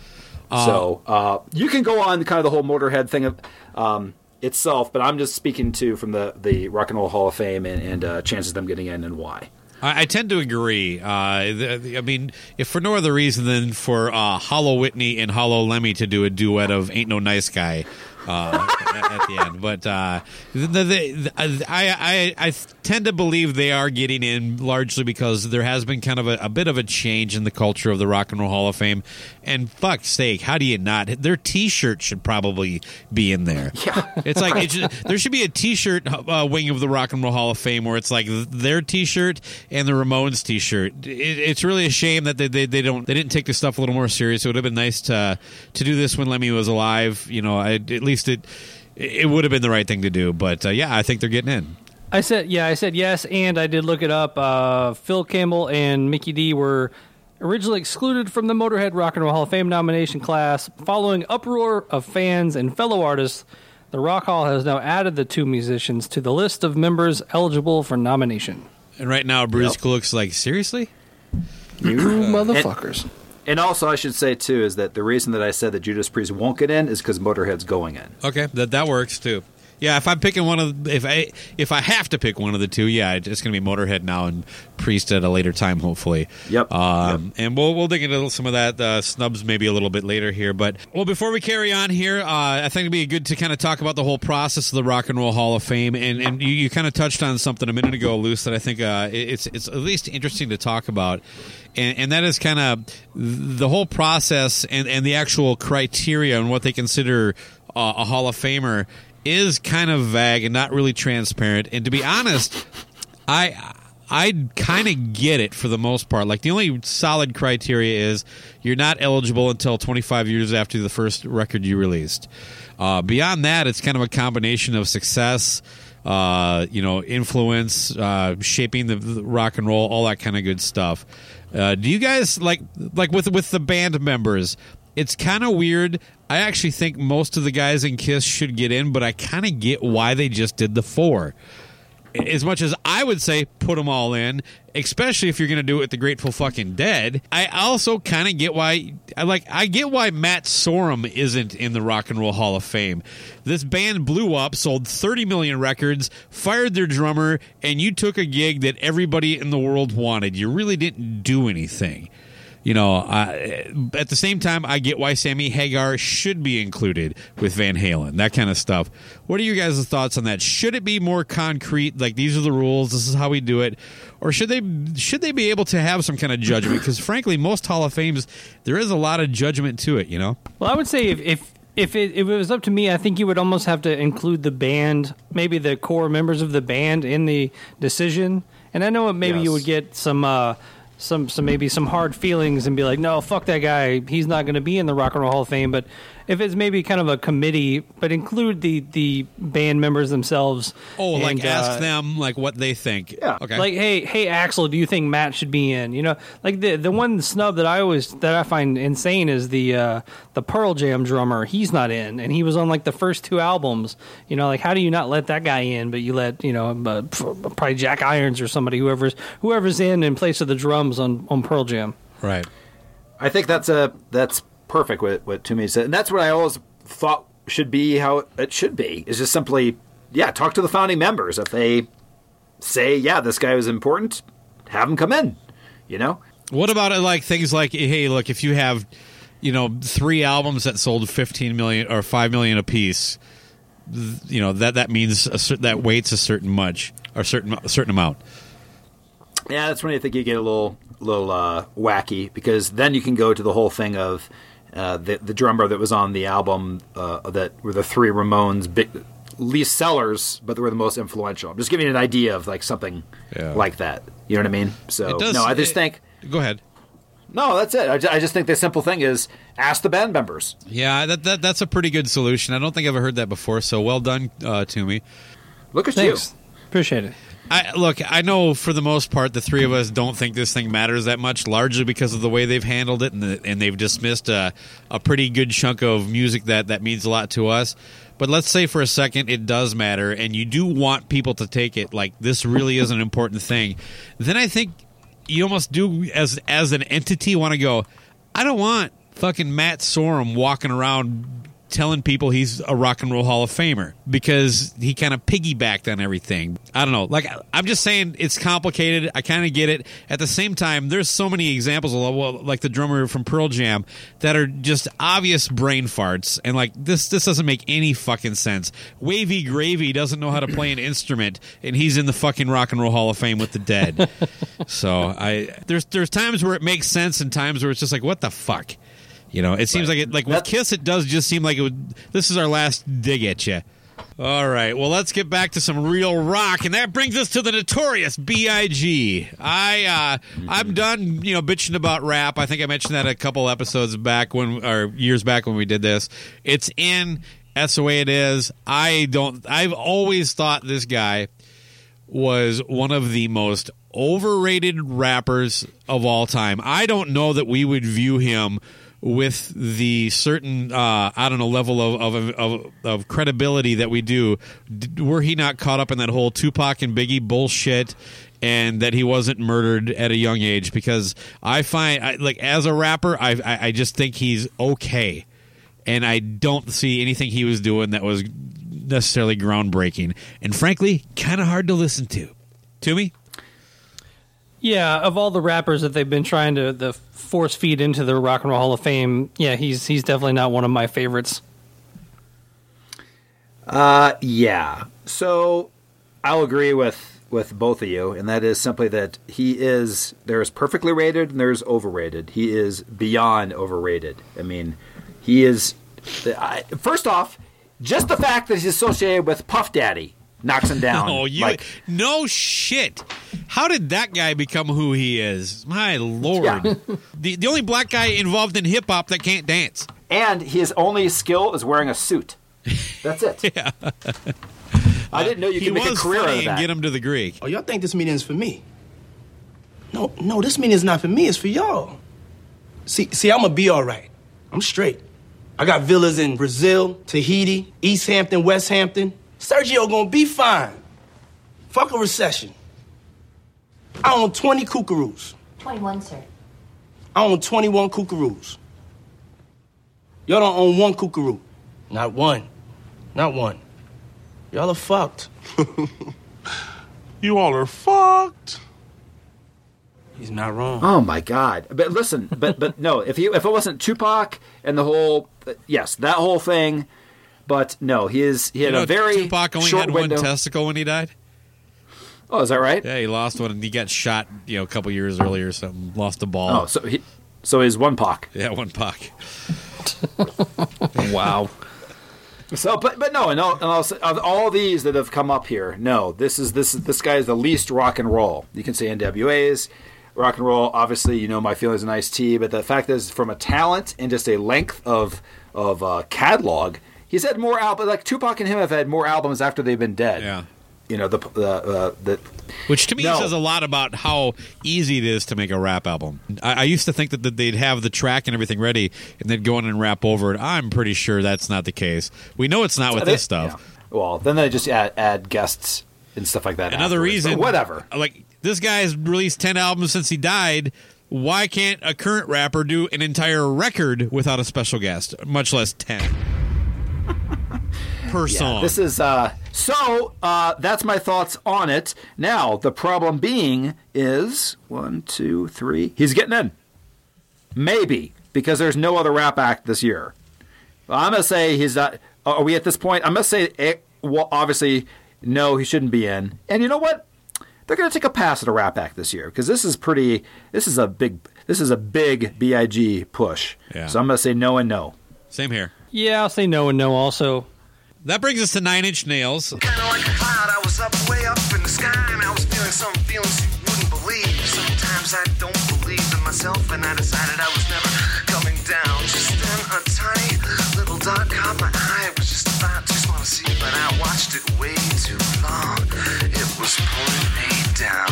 Uh, so uh, you can go on kind of the whole Motorhead thing of, um, itself, but I'm just speaking to from the, the Rock and Roll Hall of Fame and, and uh, chances of them getting in and why. I, I tend to agree. Uh, the, the, I mean, if for no other reason than for uh, Hollow Whitney and Hollow Lemmy to do a duet of "Ain't No Nice Guy." Uh, at the end, but uh, the, the, the, I, I I tend to believe they are getting in largely because there has been kind of a, a bit of a change in the culture of the Rock and Roll Hall of Fame. And fuck's sake, how do you not? Their T-shirt should probably be in there. Yeah, it's like it should, there should be a T-shirt uh, wing of the Rock and Roll Hall of Fame where it's like their T-shirt and the Ramones T-shirt. It, it's really a shame that they, they they don't they didn't take this stuff a little more serious. It would have been nice to to do this when Lemmy was alive. You know, I, at least. It it would have been the right thing to do, but uh, yeah, I think they're getting in. I said yeah, I said yes, and I did look it up. Uh, Phil Campbell and Mickey D were originally excluded from the Motorhead Rock and Roll Hall of Fame nomination class. Following uproar of fans and fellow artists, the Rock Hall has now added the two musicians to the list of members eligible for nomination. And right now, Bruce yep. looks like, seriously? You motherfuckers. And- And also, I should say, too, is that the reason that I said that Judas Priest won't get in is because Motorhead's going in. Okay, that that works, too. Yeah, if I'm picking one of if I if I have to pick one of the two, yeah, it's going to be Motorhead now and Priest at a later time, hopefully. Yep. Um, yep. And we'll we'll dig into some of that uh, snubs maybe a little bit later here. But well, before we carry on here, uh, I think it'd be good to kind of talk about the whole process of the Rock and Roll Hall of Fame. And and you, you kind of touched on something a minute ago, Luce, that I think uh, it's it's at least interesting to talk about. And, and that is kind of the whole process and, and the actual criteria and what they consider uh, a Hall of Famer is kind of vague and not really transparent. And to be honest, I I kind of get it for the most part. Like the only solid criteria is you're not eligible until twenty-five years after the first record you released. Uh, beyond that, it's kind of a combination of success, uh, you know, influence, uh, shaping the, the rock and roll, all that kind of good stuff. Uh, do you guys like like with with the band members? It's kind of weird. I actually think most of the guys in Kiss should get in, but I kind of get why they just did the four. As much as I would say put them all in, especially if you're going to do it with the Grateful fucking Dead, I also kind of get why I like I get why Matt Sorum isn't in the Rock and Roll Hall of Fame. This band blew up, sold thirty million records, fired their drummer, and you took a gig that everybody in the world wanted. You really didn't do anything. You know, uh, at the same time, I get why Sammy Hagar should be included with Van Halen, that kind of stuff. What are you guys' thoughts on that? Should it be more concrete, like these are the rules, this is how we do it? Or should they should they be able to have some kind of judgment? Because frankly, most Hall of Fames, there is a lot of judgment to it, you know? Well, I would say if if, if, it, if it was up to me, I think you would almost have to include the band, maybe the core members of the band in the decision. And I know maybe yes. you would get some... Uh, Some, some maybe some hard feelings and be like, no, fuck that guy. He's not going to be in the Rock and Roll Hall of Fame. But if it's maybe kind of a committee, but include the, the band members themselves. Oh, and, like ask uh, them like what they think. Yeah. Okay. Like, hey, hey, Axl, do you think Matt should be in? You know, like the the one snub that I always that I find insane is the uh, the Pearl Jam drummer. He's not in, and he was on like the first two albums. You know, like how do you not let that guy in, but you let you know uh, probably Jack Irons or somebody whoever's whoever's in in place of the drums on, on Pearl Jam. Right. I think that's a that's perfect what what Toomey said, and that's what I always thought should be how it should be. Is just simply yeah, talk to the founding members. If they say yeah, this guy was important, have him come in. You know. What about it like things like hey, look, if you have you know three albums that sold fifteen million or five million apiece, you know that that means a certain, that weights a certain much or certain a certain amount. Yeah, that's when I think you get a little little uh, wacky because then you can go to the whole thing of uh, the the drummer that was on the album uh, that were the three Ramones big least sellers, but they were the most influential. I'm just giving you an idea of like something Yeah. like that. You know what I mean? So It does- no, I just it- think. Go ahead. No, that's it. I ju- I just think the simple thing is ask the band members. Yeah, that, that that's a pretty good solution. I don't think I've ever heard that before, so well done uh, to me. Look at Thanks. Appreciate it. I, look, I know for the most part the three of us don't think this thing matters that much, largely because of the way they've handled it and, the, and they've dismissed a, a pretty good chunk of music that, that means a lot to us. But let's say for a second it does matter and you do want people to take it like this really is an important thing. Then I think you almost do, as as an entity, want to go, I don't want fucking Matt Sorum walking around telling people he's a Rock and Roll Hall of Famer because he kind of piggybacked on everything. I don't know. Like, I'm just saying it's complicated. I kind of get it. At the same time, there's so many examples of, well, like the drummer from Pearl Jam that are just obvious brain farts. And like, this, this doesn't make any fucking sense. Wavy Gravy doesn't know how to play an instrument and he's in the fucking Rock and Roll Hall of Fame with the Dead. So I, there's, there's times where it makes sense and times where it's just like, what the fuck? You know, it seems like it, like with Kiss, it does just seem like it would. This is our last dig at you. All right, well, let's get back to some real rock, and that brings us to the notorious B I G I uh, I'm done, you know, bitching about rap. I think I mentioned that a couple episodes back when, or years back when we did this. It's in. That's the way it is. I don't. I've always thought this guy was one of the most overrated rappers of all time. I don't know that we would view him with the certain, uh, I don't know, level of, of of of credibility that we do, were he not caught up in that whole Tupac and Biggie bullshit, and that he wasn't murdered at a young age. Because I find, I, like, as a rapper, I, I I just think he's okay, and I don't see anything he was doing that was necessarily groundbreaking, and frankly, kind of hard to listen to. To me. Yeah, of all the rappers that they've been trying to the force feed into the Rock and Roll Hall of Fame, yeah, he's he's definitely not one of my favorites. Uh, yeah. So I'll agree with, with both of you, and that is simply that he is, there's perfectly rated and there's overrated. He is beyond overrated. I mean, he is, I, first off, just the fact that he's associated with Puff Daddy knocks him down. Oh, you like, no shit. How did that guy become who he is? My lord. Yeah. the the only black guy involved in hip hop that can't dance. And his only skill is wearing a suit. That's it. Yeah. I didn't know you He could make a was career out funny of that. and get him to the Greek. Oh, y'all think this meeting is for me? No, no, this meeting is not for me. It's for y'all. See, see, I'm gonna be all right. I'm straight. I got villas in Brazil, Tahiti, East Hampton, West Hampton. Sergio gonna be fine. Fuck a recession. I own twenty kookaroos. twenty-one, sir. I own twenty-one kookaroos. Y'all don't own one kookaroo. Not one. Not one. Y'all are fucked. You all are fucked. He's not wrong. Oh my God! But listen, but but no. If he if it wasn't Tupac and the whole yes that whole thing, but no, he is he had You know, a very Tupac only short had window. one testicle when he died. Oh, is that right? Yeah, he lost one and he got shot, you know, a couple years earlier or something. Lost a ball. Oh, so he so he's one Pac. Yeah, one Pac. Wow. So, but but no, no, and also, of all these that have come up here, no, this is this is this guy is the least rock and roll. You can say N W A's rock and roll. Obviously, you know my feelings on Ice-T, but the fact is, from a talent and just a length of of uh, catalog, he's had more albums. Like Tupac and him have had more albums after they've been dead. Yeah. You know the the uh, the. Which to me No. says a lot about how easy it is to make a rap album. I, I used to think that, that they'd have the track and everything ready and they'd go in and rap over it. I'm pretty sure that's not the case. We know it's not with They- this stuff. yeah. Well, then they just add, add guests and stuff like that. Another afterwards. reason, But whatever. Like, this guy's released ten albums since he died. Why can't a current rapper do an entire record without a special guest, much less ten per Yeah, song? This is uh, so. Uh, that's my thoughts on it. Now the problem being is one, two, three. He's getting in, maybe because there's no other rap act this year. I'm gonna say he's not. Are we at this point? I'm gonna say it, well, obviously no, he shouldn't be in. And you know what? They're gonna take a pass at a rap act this year because this is pretty. This is a big. this is a big B I G push. Yeah. So I'm going to say no and no. Same here. Yeah, I'll say no and no also. That brings us to Nine Inch Nails. Kind of like a cloud, I was up, way up in the sky, and I was feeling some feelings you wouldn't believe. Sometimes I don't believe in myself, and I decided I was never coming down. Just then a tiny little dot caught my eye. It was just about too small to see, but I watched it way too long. It was pulling me down.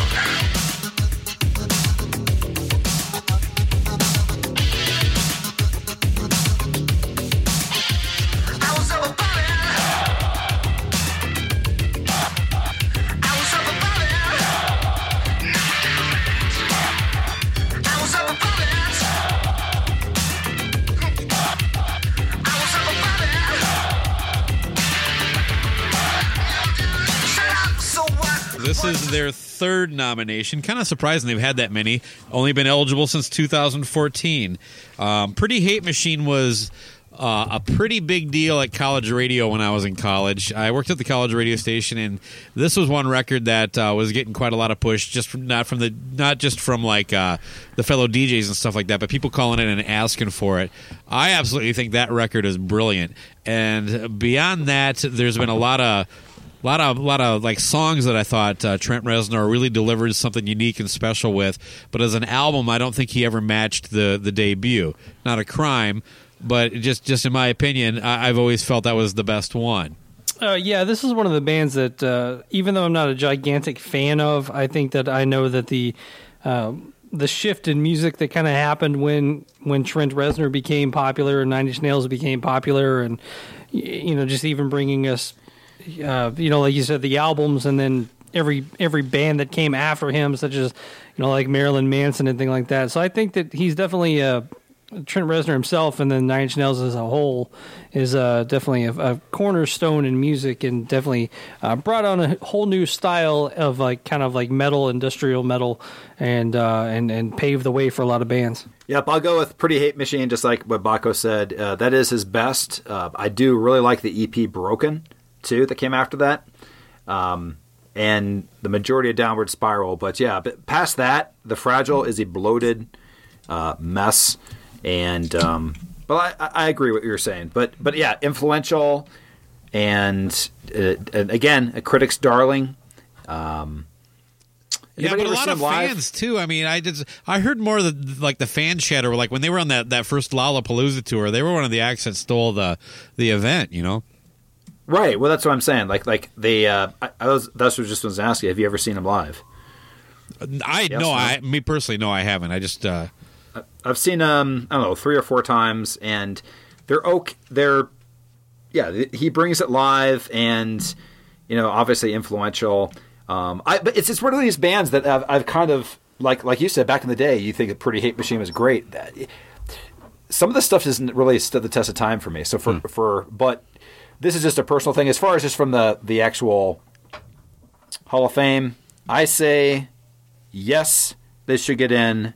This is their third nomination. Kind of surprising they've had that many. Only been eligible since two thousand fourteen. Um, Pretty Hate Machine was uh, a pretty big deal at college radio when I was in college. I worked at the college radio station, and this was one record that uh, was getting quite a lot of push. Just from, not from the not just from like uh, the fellow D Js and stuff like that, but people calling it and asking for it. I absolutely think that record is brilliant. And beyond that, there's been a lot of. A lot of, lot of like songs that I thought uh, Trent Reznor really delivered something unique and special with. But as an album, I don't think he ever matched the, the debut. Not a crime, but just just in my opinion, I, I've always felt that was the best one. Uh, yeah, this is one of the bands that, uh, even though I'm not a gigantic fan of, I think that I know that the uh, the shift in music that kind of happened when when Trent Reznor became popular and Nine Inch Nails became popular, and you know, just even bringing us. Uh, you know, like you said, the albums, and then every every band that came after him, such as, you know, like Marilyn Manson and things like that. So I think that he's definitely uh, Trent Reznor himself, and then Nine Inch Nails as a whole is uh, definitely a, a cornerstone in music, and definitely uh, brought on a whole new style of like kind of like metal, industrial metal, and uh, and and paved the way for a lot of bands. Yep, I'll go with Pretty Hate Machine, just like what Baco said. Uh, that is his best. Uh, I do really like the E P Broken, too, that came after that, um, and the majority of Downward Spiral. But yeah, but past that, The Fragile is a bloated uh, mess, and um, but I, I agree with what you're saying. But but yeah, influential, and, uh, and again, a critic's darling. Um, Yeah, but a lot of fans too. I mean, I just I heard more of the like the fan chatter. Like when they were on that, that first Lollapalooza tour, they were one of the acts that stole the the event. You know. Right. Well, that's what I'm saying. Like, like they. Uh, I, I was. That's what I just was asking. Have you ever seen them live? I yes, no, no. I me personally, no, I haven't. I just. Uh... I've seen them. I don't know, three or four times, and they're okay. They're. Yeah, he brings it live, and you know, obviously influential. Um, I but it's it's one of these bands that I've, I've kind of like like you said back in the day. You think a Pretty Hate Machine was great. That some of the stuff doesn't really stood the test of time for me. So for hmm. for but. This is just a personal thing. As far as just from the, the actual Hall of Fame, I say yes, they should get in.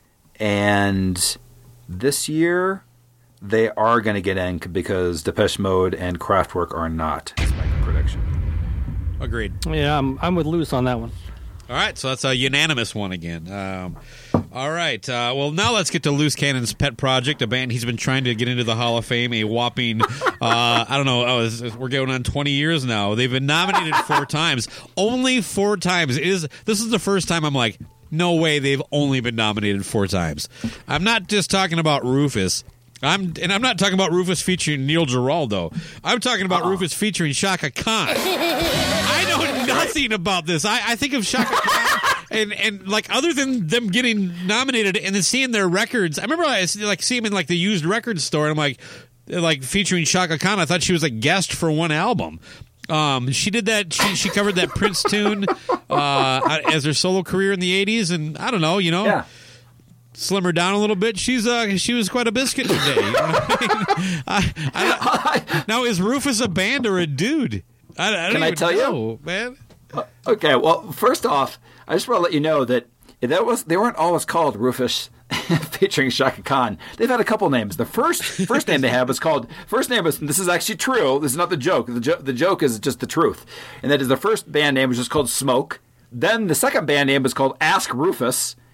And this year, they are going to get in because Depeche Mode and Kraftwerk are not. That's my prediction. Agreed. Yeah, I'm, I'm with Luce on that one. All right, so that's a unanimous one again. Um, all right, uh, well, now let's get to Loose Cannon's pet project, a band he's been trying to get into the Hall of Fame, a whopping, uh, I don't know, oh, this, we're going on twenty years now. They've been nominated four times. Only four times. It is, this is the first time I'm like, no way they've only been nominated four times. I'm not just talking about Rufus. I'm and I'm not talking about Rufus featuring Neil Giraldo. I'm talking about uh-uh. Rufus featuring Chaka Khan. I know nothing about this. I, I think of Chaka Khan and, and like other than them getting nominated and then seeing their records. I remember I like see them in like the used record store and I'm like like featuring Chaka Khan. I thought she was a guest for one album. Um, she did that. She she covered that Prince tune uh, as her solo career in the eighties, and I don't know, you know. Yeah. Slim her down a little bit. She's uh, she was quite a biscuit today. You know what I mean? I, I, now, is Rufus a band or a dude? I, I don't Can even I tell know, you, man? Uh, okay, well, first off, I just want to let you know that that was they weren't always called Rufus featuring Chaka Khan. They've had a couple names. The first first name they had was called first name was this is actually true. This is not the joke. The, jo- the joke is just the truth, and that is the first band name was just called Smoke. Then the second band name was called Ask Rufus.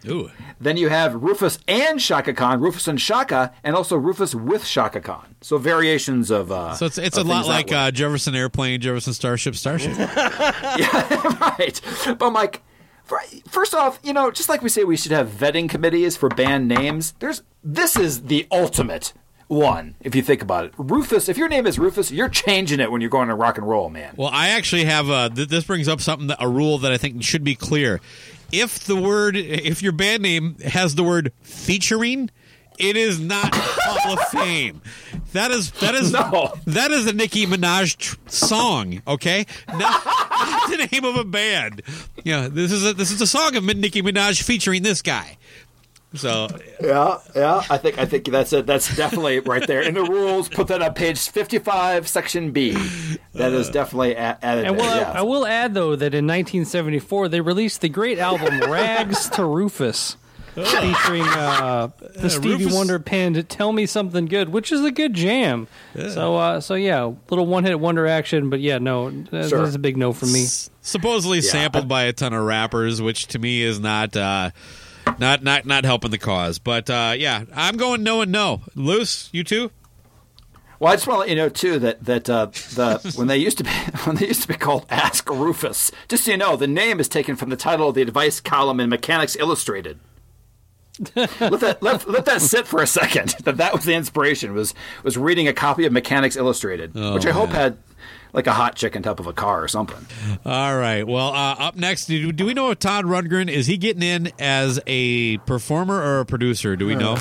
Ooh. Then you have Rufus and Shaka Khan, Rufus and Shaka, and also Rufus with Shaka Khan. So variations of. Uh, so it's it's of a lot like uh, Jefferson Airplane, Jefferson Starship, Starship. Yeah, right. But Mike, first off, you know, just like we say, we should have vetting committees for band names. There's this is the ultimate one, if you think about it. Rufus, if your name is Rufus, you're changing it when you're going to rock and roll, man. Well, I actually have a, th- this brings up something, that, a rule that I think should be clear. If the word, if your band name has the word featuring, it is not Hall of Fame. That is that is no. that is a Nicki Minaj tr- song, okay? Not, not the name of a band. Yeah, this is a this is a song of Nicki Minaj featuring this guy. So yeah, yeah, I think I think that's it. That's definitely right there in the rules. Put that on page fifty-five, section B. That is definitely a- added. And well, there, yeah. I, I will add though that in nineteen seventy-four they released the great album "Rags to Rufus," featuring uh, the Yeah, Stevie Rufus. Wonder penned "Tell Me Something Good," which is a good jam. Yeah. So, uh, so yeah, little one-hit wonder action, but yeah, no, that- Sure. that's a big no for me. S- supposedly Yeah. sampled by a ton of rappers, which to me is not uh, not not not helping the cause. But uh, yeah, I'm going no and no. Luce, you too? Well, I just want to let you know too that that uh, the when they used to be when they used to be called Ask Rufus. Just so you know, the name is taken from the title of the advice column in Mechanics Illustrated. let that let, let that sit for a second. That that was the inspiration. Was was reading a copy of Mechanics Illustrated, Oh, which I hope man. had like a hot chick on top of a car or something. All right. Well, uh, up next, do, do we know if Todd Rundgren, is he getting in as a performer or a producer? Do we know?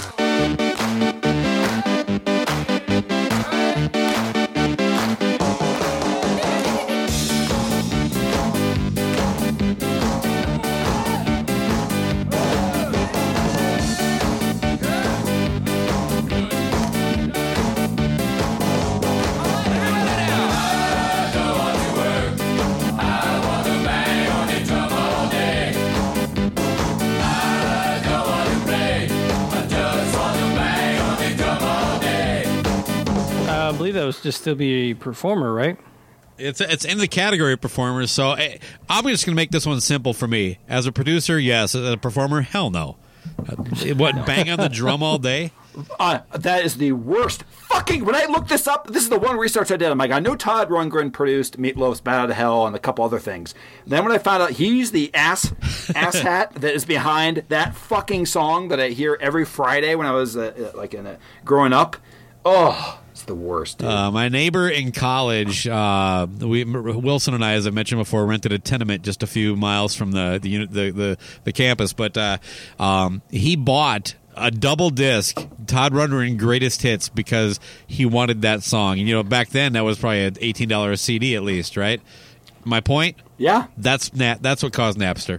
Uh, I believe that was just still be a performer, right? It's it's in the category of performers, so eh, I'm just going to make this one simple for me. As a producer, yes. As a performer, hell no. Uh, what, bang on the drum all day? Uh, that is the worst fucking. When I looked this up, this is the one research I did. I'm like, I know Todd Rundgren produced Meatloaf's "Bat Out of Hell" and a couple other things. Then when I found out he's the ass ass hat that is behind that fucking song that I hear every Friday when I was uh, like in a, growing up, oh, it's the worst. Dude. Uh, my neighbor in college, uh, we, Wilson and I, as I mentioned before, rented a tenement just a few miles from the the unit, the, the, the campus. But uh, um, he bought a double disc Todd Rundgren Greatest Hits because he wanted that song. And you know, back then that was probably an eighteen dollars C D at least, right? My point? Yeah. That's na- that's what caused Napster.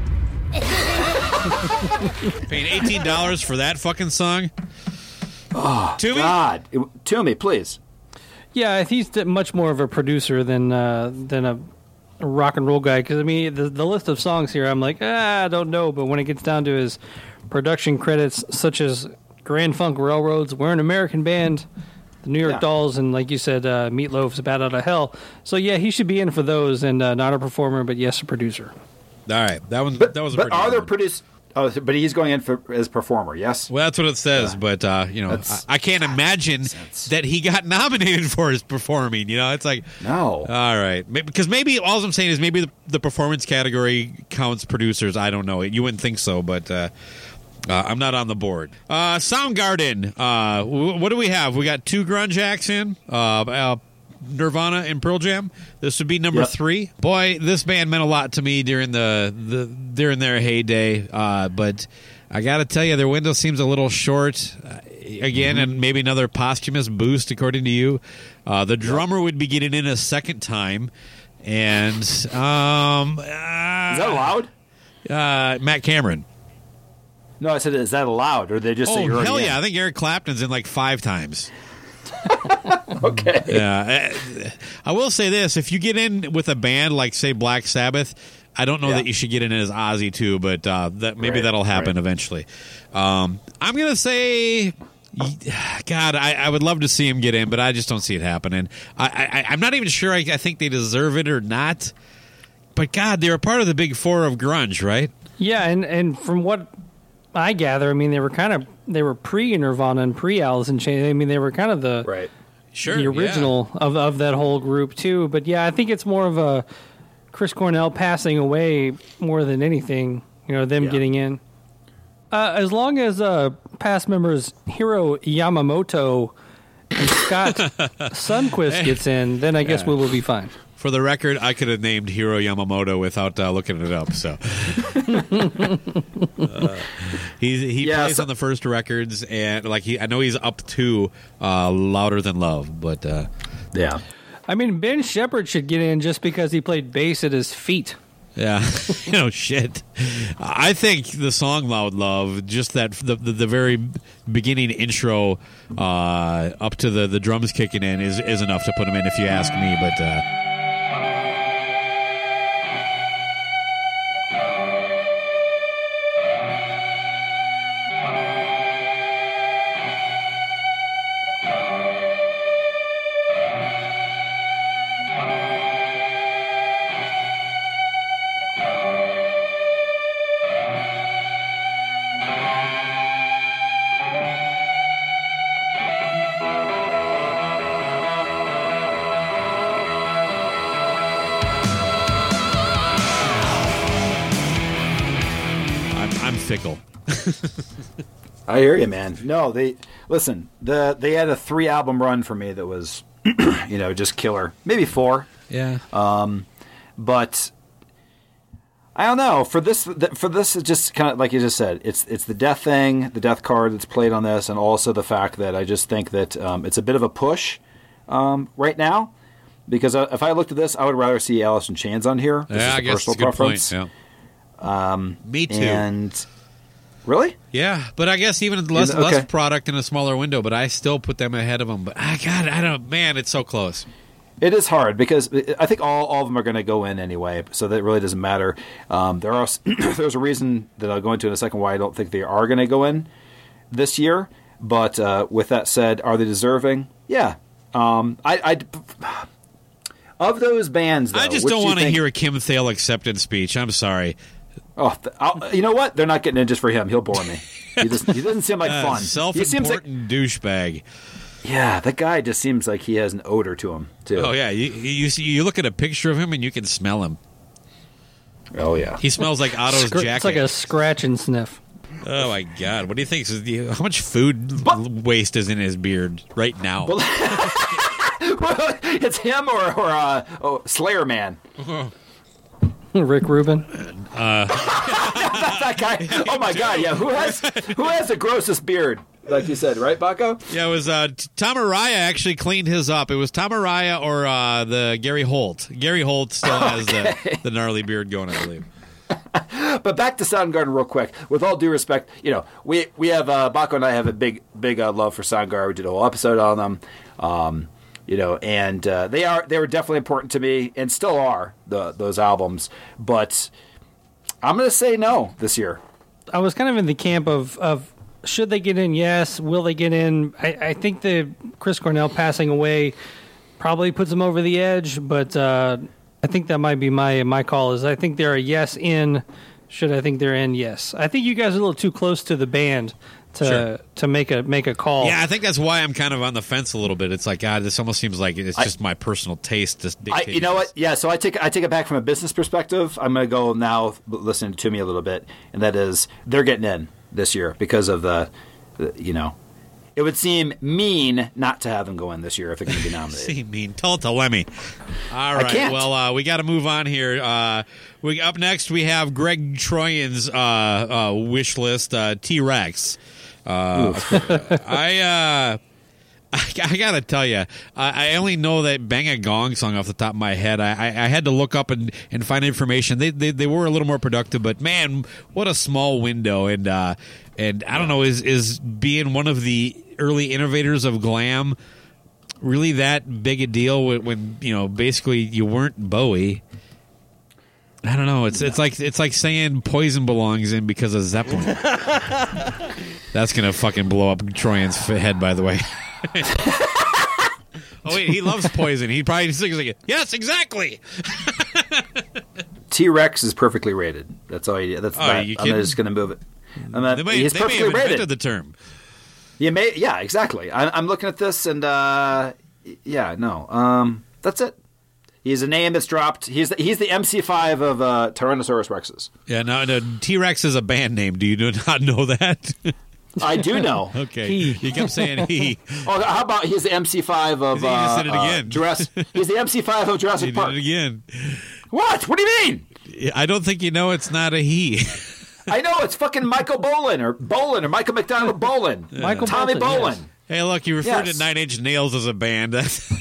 Paying eighteen dollars for that fucking song. Oh, Toomey? God. It, Toomey, please. Yeah, he's d- much more of a producer than uh, than a, a rock and roll guy. Because I mean, the the list of songs here, I'm like, ah, I don't know. But when it gets down to his production credits, such as Grand Funk Railroads, We're an American Band, the New York Yeah. Dolls, and like you said, uh, Meatloaf's "Bat Out of Hell." So yeah, he should be in for those, and uh, not a performer, but yes, a producer. All right, that one But, that was a but pretty are good there one. produce? Oh, but he's going in for as performer. Yes. Well, that's what it says, but uh, you know, I, That's- I can't imagine that he got nominated for his performing. You know, it's like No. All right, Maybe- because maybe all I'm saying is maybe the, the performance category counts producers. I don't know. You wouldn't think so, but uh, uh, I'm not on the board. Uh, Soundgarden. Uh, wh- what do we have? We got two grunge acts in. Uh, uh, Nirvana and Pearl Jam. This would be number Yep. three. Boy, this band meant a lot to me during the, the during their heyday. Uh, but I got to tell you, their window seems a little short. Uh, again, Mm-hmm. and maybe another posthumous boost, according to you. Uh, the drummer would be getting in a second time, and um, uh, Is that allowed? Uh, Matt Cameron. No, I said, is that allowed, or they just say Oh you're already hell in? yeah! I think Eric Clapton's in like five times. Okay. Yeah, I- I will say this: if you get in with a band like, say, Black Sabbath, I don't know Yeah. that you should get in as Ozzy too, but uh, that maybe Right, that'll happen right. eventually. Um, I'm gonna say, God, I, I would love to see him get in, but I just don't see it happening. I, I, I'm not even sure. I, I think they deserve it or not. But God, they're a part of the big four of grunge, right? Yeah, and, and from what I gather, I mean, they were kind of they were pre-Nirvana and pre-Alice in Chains. I mean, they were kind of the right, sure, the original yeah. of of that whole group too. But yeah, I think it's more of a Chris Cornell passing away more than anything. You know, them yeah. getting in. Uh, as long as uh, past members Hiro Yamamoto and Scott Sundquist gets in, then I guess Yeah. we will be fine. For the record, I could have named Hiro Yamamoto without uh, looking it up. So uh, he he Yeah, plays so- on the first records, and like he, I know he's up to uh, Louder Than Love, but uh, yeah, I mean, Ben Shepherd should get in just because he played bass at his feet. yeah, you know, shit. I think the song "Loud Love," just that the the, the very beginning intro uh, up to the, the drums kicking in is is enough to put him in, if you ask me. But uh, I'm fickle. I hear you, man. No, they listen. The they had a three album run for me that was, you know, just killer. Maybe four. Yeah. Um, but I don't know. For this, for this, it's just kind of like you just said. It's it's the death thing, the death card that's played on this, and also the fact that I just think that um, it's a bit of a push um, right now. Because if I looked at this, I would rather see Alice in Chains on here. This Yeah, is I a guess personal it's a good preference. point. Um, Me too. And really, yeah, but I guess even less Okay. less product in a smaller window, but I still put them ahead of them. But I God, I don't. Man, it's so close. it is hard because I think all, all of them are going to go in anyway, so that really doesn't matter. Um, there are there's a reason that I'll go into in a second why I don't think they are going to go in this year. But uh, with that said, are they deserving? Yeah. Um, I, I of those bands, though, I just which don't do you want to think- hear a Kim Thale acceptance speech. I'm sorry. Oh, th- I'll, you know what? They're not getting in just for him. He'll bore me. He, just, he doesn't seem like Uh, fun. He seems like, self-important douchebag. yeah, that guy just seems like he has an odor to him too. Oh yeah, you, you see, you look at a picture of him and you can smell him. Oh yeah, He smells like Otto's Scr- jacket. It's like a scratch and sniff. Oh my God! What do you think? Is the- How much food waste is in his beard right now? It's him or or uh, oh, Slayer Man. Rick Rubin. Uh, that guy. Oh my God! Yeah, who has who has the grossest beard? Like you said, right, Baco? yeah, it was uh, Tom Araya actually cleaned his up. It was Tom Araya or uh, the Gary Holt. Gary Holt still has the, the gnarly beard going, I believe. But back to Soundgarden real quick. With all due respect, you know, we we have uh, Baco and I have a big big uh, love for Soundgarden. We did a whole episode on them. Um, you know, and uh, they are they were definitely important to me, and still are the those albums. But I'm going to say no this year. I was kind of in the camp of, of should they get in? Yes. Will they get in? I, I think the Chris Cornell passing away probably puts them over the edge, but uh, I think that might be my my call. Is I think they're a yes in. Should I think they're in? Yes. I think you guys are a little too close to the band to Sure. to make a make a call. Yeah, I think that's why I'm kind of on the fence a little bit. It's like, God, this almost seems like it's I- just my personal taste. Just I, dictating you know this. what? Yeah, so I take I take it back from a business perspective. I'm going to go now listen to me a little bit, and that is they're getting in this year because of the, the you know, it would seem mean not to have them go in this year if they're going to be nominated. See, mean. Tell it to Lemmy. All I right. can't. Well, uh, we got to move on here. Uh, we up next. We have Greg Troyan's uh, uh, wish list. Uh, T-Rex. Uh, I. Uh, I, I gotta tell you, I, I only know that Bang a Gong song off the top of my head. I, I, I had to look up and, and find information. They, they they were a little more productive, but man, what a small window! And uh, and I don't know, is is being one of the early innovators of glam really that big a deal when, when you know basically you weren't Bowie? I don't know. It's it's like it's like saying Poison belongs in because of Zeppelin. That's gonna fucking blow up Troyan's head, by the way. Oh wait, he loves Poison. He probably sings like, yes, exactly. T-Rex is perfectly rated. That's all you. That's Oh, that. you I'm kidding? just going to move it. And that They may, he's they may perfectly have invented rated. the term. You may, yeah, exactly. I, I'm looking at this, and uh, yeah, no, um, that's it. He's a name that's dropped. He's the, he's the M C five of uh, Tyrannosaurus Rexes. Yeah, no, no, T-Rex is a band name. Do you not know that? I do know. Okay, He. you kept saying he. Oh, how about he's the M C five of He just uh, did it again. uh, Jurassic? He's the M C five of Jurassic He Park. did it again. What? What do you mean? I don't think you know it's not a he. I know it's fucking Michael Bolin or Bolin or Michael McDonald Bolin. Michael Tommy Bolton, Bolin. yes. Hey, look, you referred Yes. to Nine Inch Nails as a band. That's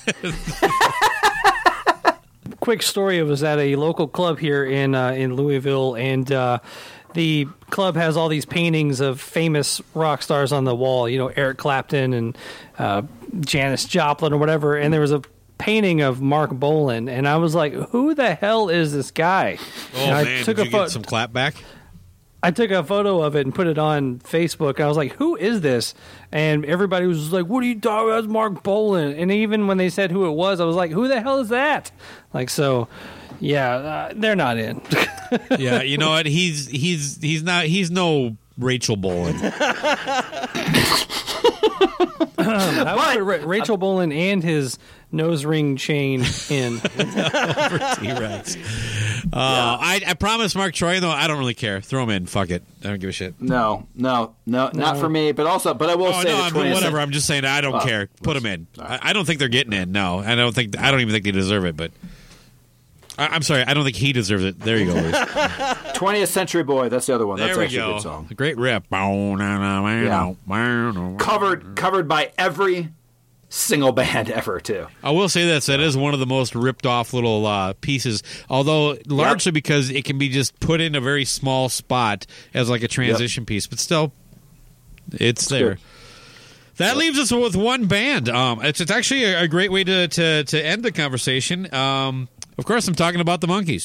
Quick story: I was at a local club here in uh, in Louisville, and uh, the club has all these paintings of famous rock stars on the wall. You know, Eric Clapton and uh, Janis Joplin or whatever. And there was a painting of Mark Bolan, and I was like, "Who the hell is this guy?" oh and I man, took did a you pho- get some clap back? I took a photo of it and put it on Facebook. And I was like, "Who is this?" And everybody was just like, "What are you talking about? That's Mark Bolan." And even when they said who it was, I was like, "Who the hell is that?" Like, so, yeah, uh, they're not in. Yeah, you know what? He's he's he's not he's no Rachel Bolan. I would put Ra- Rachel Bolan and his nose ring chain in. For T-Rex. Uh, I, I promise Mark Troy, though, I don't really care. Throw him in. Fuck it. I don't give a shit. No, no, no, not No. for me. But also, but I will Oh, say, no, the I'm, twentieth whatever. I'm just saying I don't Oh, care. Put him in. I, I don't think they're getting in. No, I don't think. I don't even think they deserve it. But I, I'm sorry. I don't think he deserves it. There you go, Luis. twentieth Century Boy. That's the other one. There That's we actually go. a good song. A great rip. Yeah. Covered, covered by every single band ever, too. I will say this: that is one of the most ripped off little uh, pieces. Although largely because it can be just put in a very small spot as like a transition piece, but still, it's there. good. That leaves us with one band. Um, it's it's actually a, a great way to, to, to end the conversation. Um, of course, I'm talking about the Monkees.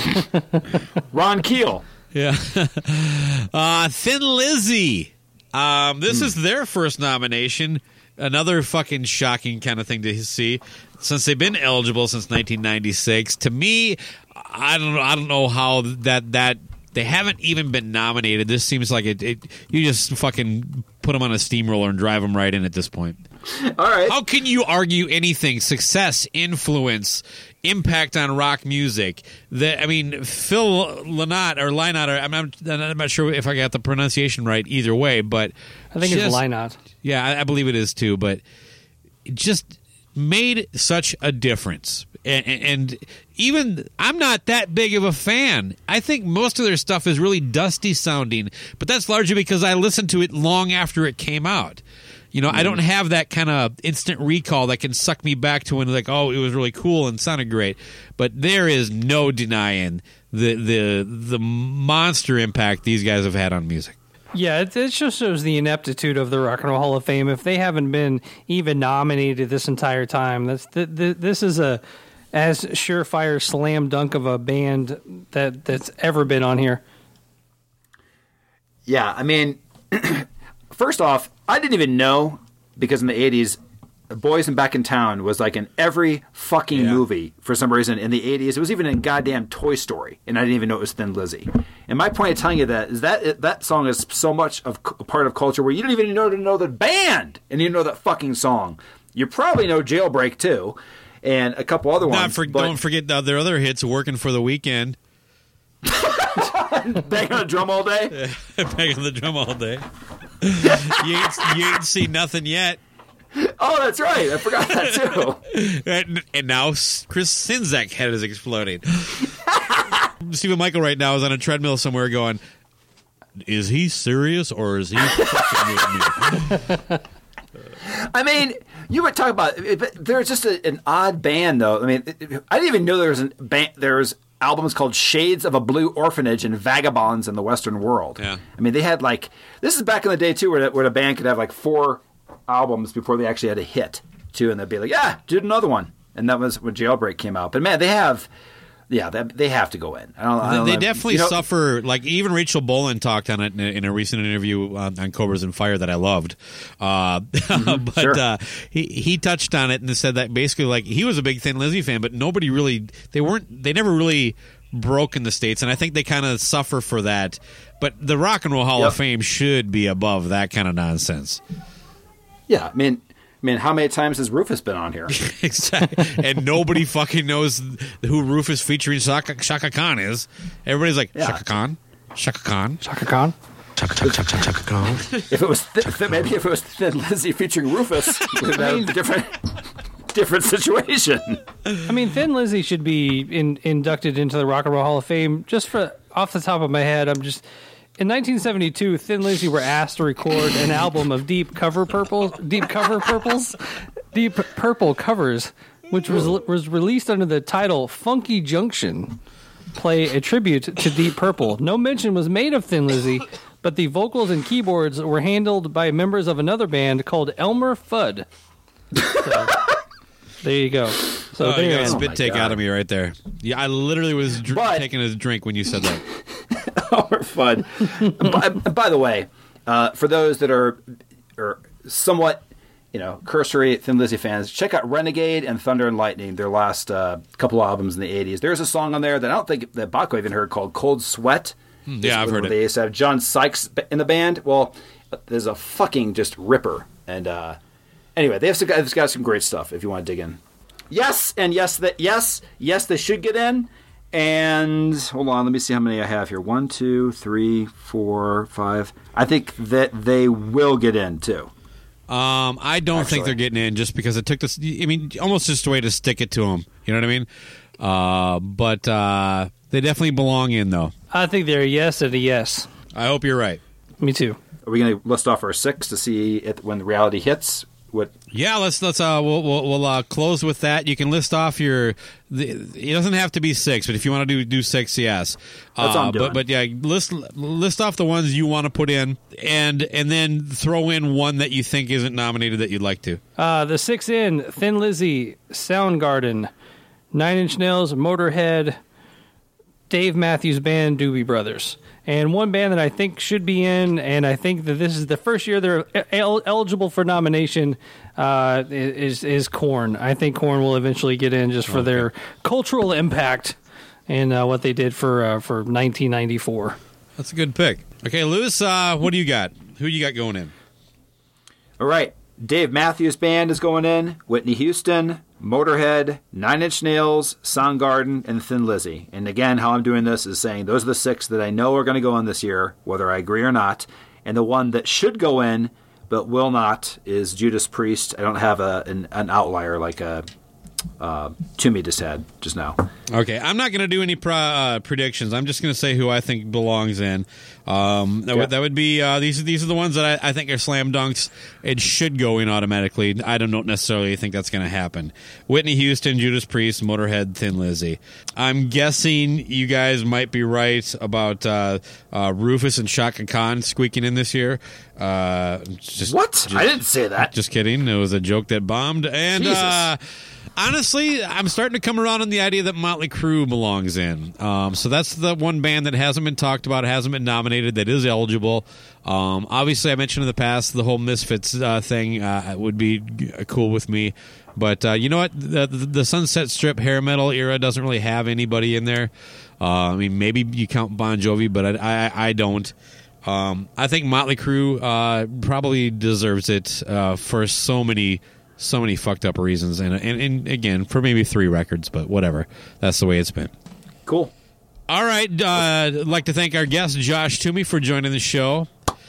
Ron Keel. Yeah. uh, Thin Lizzy. Um, this is their first nomination. Another fucking shocking kind of thing to see, since they've been eligible since nineteen ninety-six. To me, I don't know. I don't know how that that they haven't even been nominated. This seems like it. it you just fucking put them on a steamroller and drive them right in at this point. All right. How can you argue anything? Success, influence, impact on rock music. The, I mean, Phil Lynott or Lynott. Or, I'm, not, I'm not sure if I got the pronunciation right either way, but I think just, it's Lynott. Yeah, I, I believe it is too. But it just made such a difference. And, and even I'm not that big of a fan. I think most of their stuff is really dusty sounding, but that's largely because I listened to it long after it came out. You know, mm. I don't have that kind of instant recall that can suck me back to when, like, oh, it was really cool and sounded great. But there is no denying the the the monster impact these guys have had on music. Yeah, it, it just shows the ineptitude of the Rock and Roll Hall of Fame. If they haven't been even nominated this entire time, that's th- th- this is a as surefire slam dunk of a band that that's ever been on here. Yeah, I mean, first off, I didn't even know, because in the eighties, Boys and Back in Town was like in every fucking yeah. movie for some reason in the eighties. It was even in goddamn Toy Story, and I didn't even know it was Thin Lizzy. And my point of telling you that is that it, that song is so much of a part of culture where you don't even know to know the band, and you know that fucking song. You probably know Jailbreak too, and a couple other ones. Not for, but, don't forget the, their other hits, Working for the Weekend. Bang on the drum all day? Bang on the drum all day. you, ain't, you ain't seen nothing yet. Oh, that's right. I forgot that too. and, and now Chris Czynszak's head is exploding. Stephen Michael right now is on a treadmill somewhere going, is he serious or is he fucking with me? I mean, you would talk about there's just a, an odd band though. I mean, I didn't even know there was a band. There's albums called Shades of a Blue Orphanage and Vagabonds in the Western World. Yeah. I mean, they had like this is back in the day too, where where a band could have like four albums before they actually had a hit too, and they'd be like, yeah, did another one, and that was when Jailbreak came out. But man, they have. Yeah, they, they have to go in. I don't, I don't they know. definitely you know, suffer. Like even Rachel Bolan talked on it in a, in a recent interview on, on Cobras and Fire that I loved. Uh, mm-hmm, but sure. uh, he he touched on it and said that basically like he was a big Thin Lizzy fan, but nobody really they weren't they never really broke in the States, and I think they kind of suffer for that. But the Rock and Roll Hall Yep. of Fame should be above that kind of nonsense. Yeah, I mean, I mean, how many times has Rufus been on here? Exactly. And nobody fucking knows who Rufus featuring Shaka, Shaka Khan is. Everybody's like, Yeah. Shaka Khan? Shaka Khan? Shaka Khan? Chaka, chaka, chaka, chaka, Khan. If it was th- th- maybe if it was Thin Lizzy featuring Rufus, we'd have a different different situation. I mean, Thin Lizzy should be in, inducted into the Rock and Roll Hall of Fame. Just for off the top of my head, I'm just in nineteen seventy-two. Thin Lizzy were asked to record an album of deep cover purple, deep cover purples, deep purple covers, which was was released under the title "Funky Junction." Play a tribute to Deep Purple. No mention was made of Thin Lizzy, but the vocals and keyboards were handled by members of another band called Elmer Fudd. So, there you go. So oh, there you got a you spit go. take out of me right there. Yeah, I literally was dr- But- taking a drink when you said that. Elmer Fudd. by, by the way, uh, for those that are, are somewhat, you know, cursory Thin Lizzy fans, check out Renegade and Thunder and Lightning, their last uh, couple albums in the eighties. There's a song on there that I don't think that Baco even heard called Cold Sweat. Hmm, yeah, I've heard it. They used to have John Sykes in the band. Well, there's a fucking just ripper. And uh, anyway, they have some, they've got some great stuff if you want to dig in. Yes, and yes, that yes, yes, they should get in. And hold on, let me see how many I have here. One, two, three, four, five. I think that they will get in too. Um, I don't Actually. think they're getting in just because it took this. I mean, almost just a way to stick it to them. You know what I mean? Uh, but uh, they definitely belong in, though. I think they're a yes and a yes. I hope you're right. Me too. Are we going to list off our six to see it when the reality hits? What? Yeah, let's let's uh we'll we'll, we'll uh, close with that. You can list off your. The, it doesn't have to be six, but if you want to do do six, yes. That's uh, what I'm doing. But but yeah, list list off the ones you want to put in, and and then throw in one that you think isn't nominated that you'd like to. Uh, the six in Thin Lizzy, Soundgarden, Nine Inch Nails, Motorhead, Dave Matthews Band, Doobie Brothers. And one band that I think should be in, and I think that this is the first year they're el- eligible for nomination, uh, is is Korn. I think Korn will eventually get in just for Okay. their cultural impact and uh, what they did for uh, for nineteen ninety-four. That's a good pick. Okay, Lewis, uh, what do you got? Who you got going in? All right. Dave Matthews Band is going in. Whitney Houston, Motorhead, Nine Inch Nails, Soundgarden, and Thin Lizzy. And again, how I'm doing this is saying those are the six that I know are going to go in this year, whether I agree or not. And the one that should go in but will not is Judas Priest. I don't have a an, an outlier like a uh, Toomey just had just now. Okay, I'm not going to do any pro, uh, predictions. I'm just going to say who I think belongs in. Um, that, Yeah. would, that would be uh, these. These are the ones that I, I think are slam dunks. It should go in automatically. I don't necessarily think that's going to happen. Whitney Houston, Judas Priest, Motorhead, Thin Lizzy. I'm guessing you guys might be right about uh, uh, Rufus and Shaka Khan squeaking in this year. Uh, just, What? just- I didn't say that. Just kidding. It was a joke that bombed. And Jesus. uh, honestly, I'm starting to come around on the idea that Motley Crue belongs in. Um, so that's the one band that hasn't been talked about, hasn't been nominated, that is eligible. Um, obviously, I mentioned in the past the whole Misfits uh, thing uh, would be g- cool with me. But uh, you know what? The, the, the Sunset Strip hair metal era doesn't really have anybody in there. Uh, I mean, maybe you count Bon Jovi, but I, I, I don't. Um, I think Motley Crue uh, probably deserves it uh, for so many, so many fucked up reasons, and, and and again for maybe three records, but whatever. That's the way it's been. Cool. All right, uh, I'd like to thank our guest Josh Toomey for joining the show.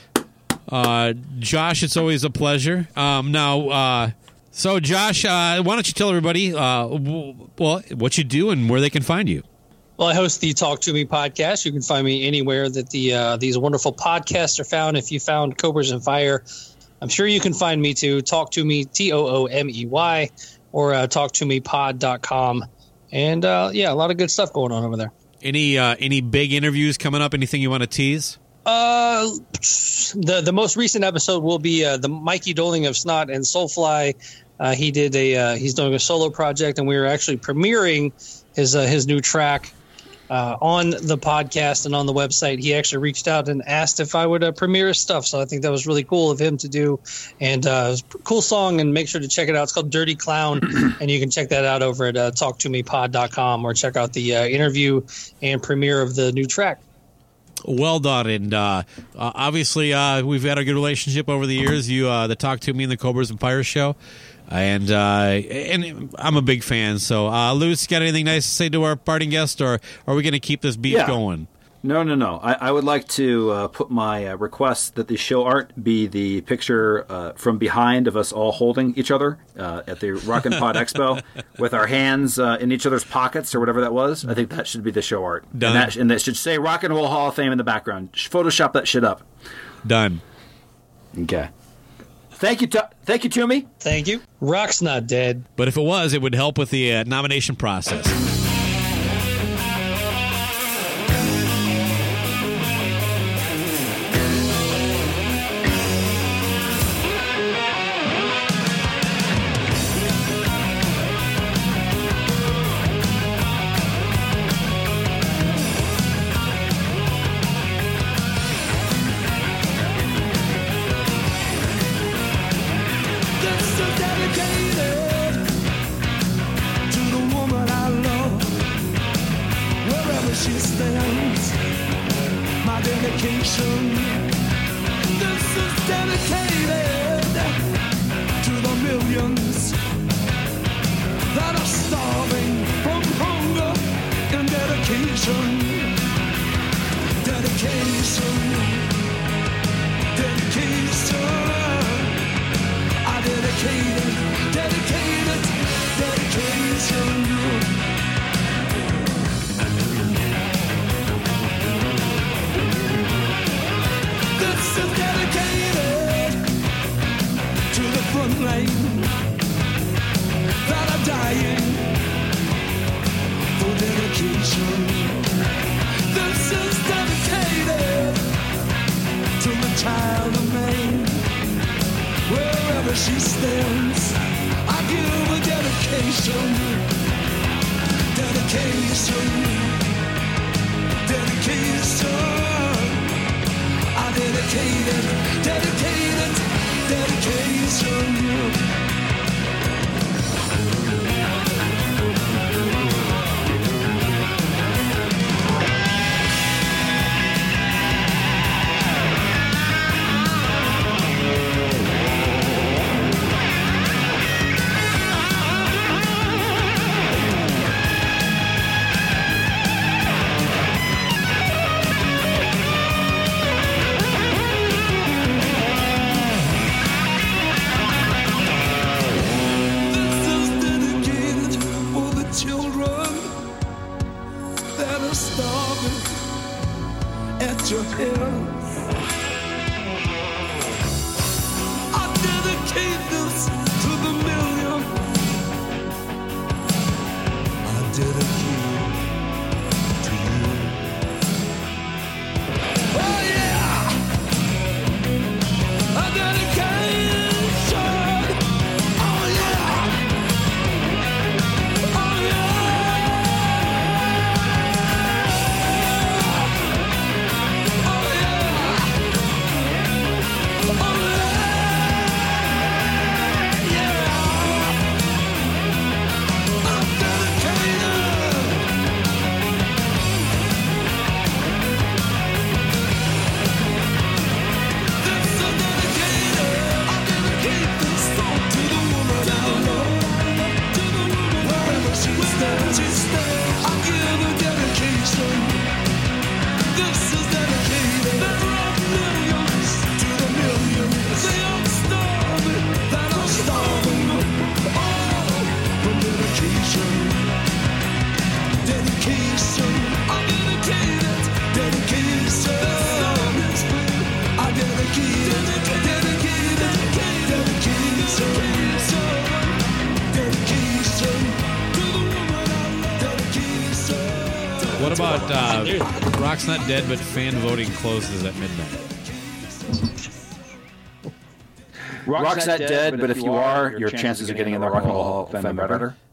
Uh, Josh, it's always a pleasure. Um, now, uh, so Josh, uh, why don't you tell everybody, uh, w- well, what you do and where they can find you? Well, I host the Talk to Me podcast. You can find me anywhere that the uh, these wonderful podcasts are found. If you found Cobras and Fire, I'm sure you can find me too. Talk to Me, T O O M E Y, or uh, talk to me pod dot com. And uh, yeah, a lot of good stuff going on over there. Any uh, any big interviews coming up? Anything you want to tease? Uh, the the most recent episode will be uh, the Mikey Doling of Snot and Soulfly. Uh, he did a uh, he's doing a solo project, and we were actually premiering his uh, his new track uh, on the podcast and on the website. He actually reached out and asked if I would uh, premiere his stuff. So I think that was really cool of him to do. And uh, it was a cool song, and make sure to check it out. It's called Dirty Clown, and you can check that out over at uh, talk to me pod dot com or check out the uh, interview and premiere of the new track. Well done, and uh, uh, obviously uh, we've had a good relationship over the years. You, uh, the Talk to Me and the Cobras and Fire show, and uh, and I'm a big fan. So, uh, Luce, got anything nice to say to our parting guest, or are we going to keep this beef Yeah. going? No, no, no. I, I would like to uh, put my uh, request that the show art be the picture uh, from behind of us all holding each other uh, at the Rock and Pod Expo with our hands uh, in each other's pockets or whatever that was. I think that should be the show art. Done. And that, and that should say Rock and Roll Hall of Fame in the background. Photoshop that shit up. Done. Okay. Thank you, to- thank you, Toomey. Thank you. Rock's not dead. But if it was, it would help with the uh, nomination process. This is dedicated to the woman I love, wherever she stands. My dedication. This is dedicated to the millions that are starving from hunger and dedication. Dedication. Dedication. I dedicated, dedicated, dedication. This is dedicated to the front line that are dying for dedication. This is dedicated to the child of man. Wherever she stands, I give a dedication. Dedication. Dedication. I dedicated, dedicated, dedication. This is dedicated for the children that are starving at your hands. I dedicate this to the million. I dedicate it to you. Oh yeah! A dedication. Oh yeah! Oh yeah! Oh yeah! Oh yeah! I'm dedicated. This is dedicated. I dedicate this song to the woman I love. To the woman wherever she stands, she stands. I give a dedication. This is dedicated. There are millions to the millions. They are starving, that are starving. Oh, for dedication. Dedication. I dedicate it. Dedication. I dedicate it. Dedicate it. Dedication. Dedication. To the woman I love. Dedication. What about uh, Rock's Not Dead, but fan voting closes at midnight? Rock's not dead, but if you are, your chances of getting in the Rock and Roll Hall of Fame are better.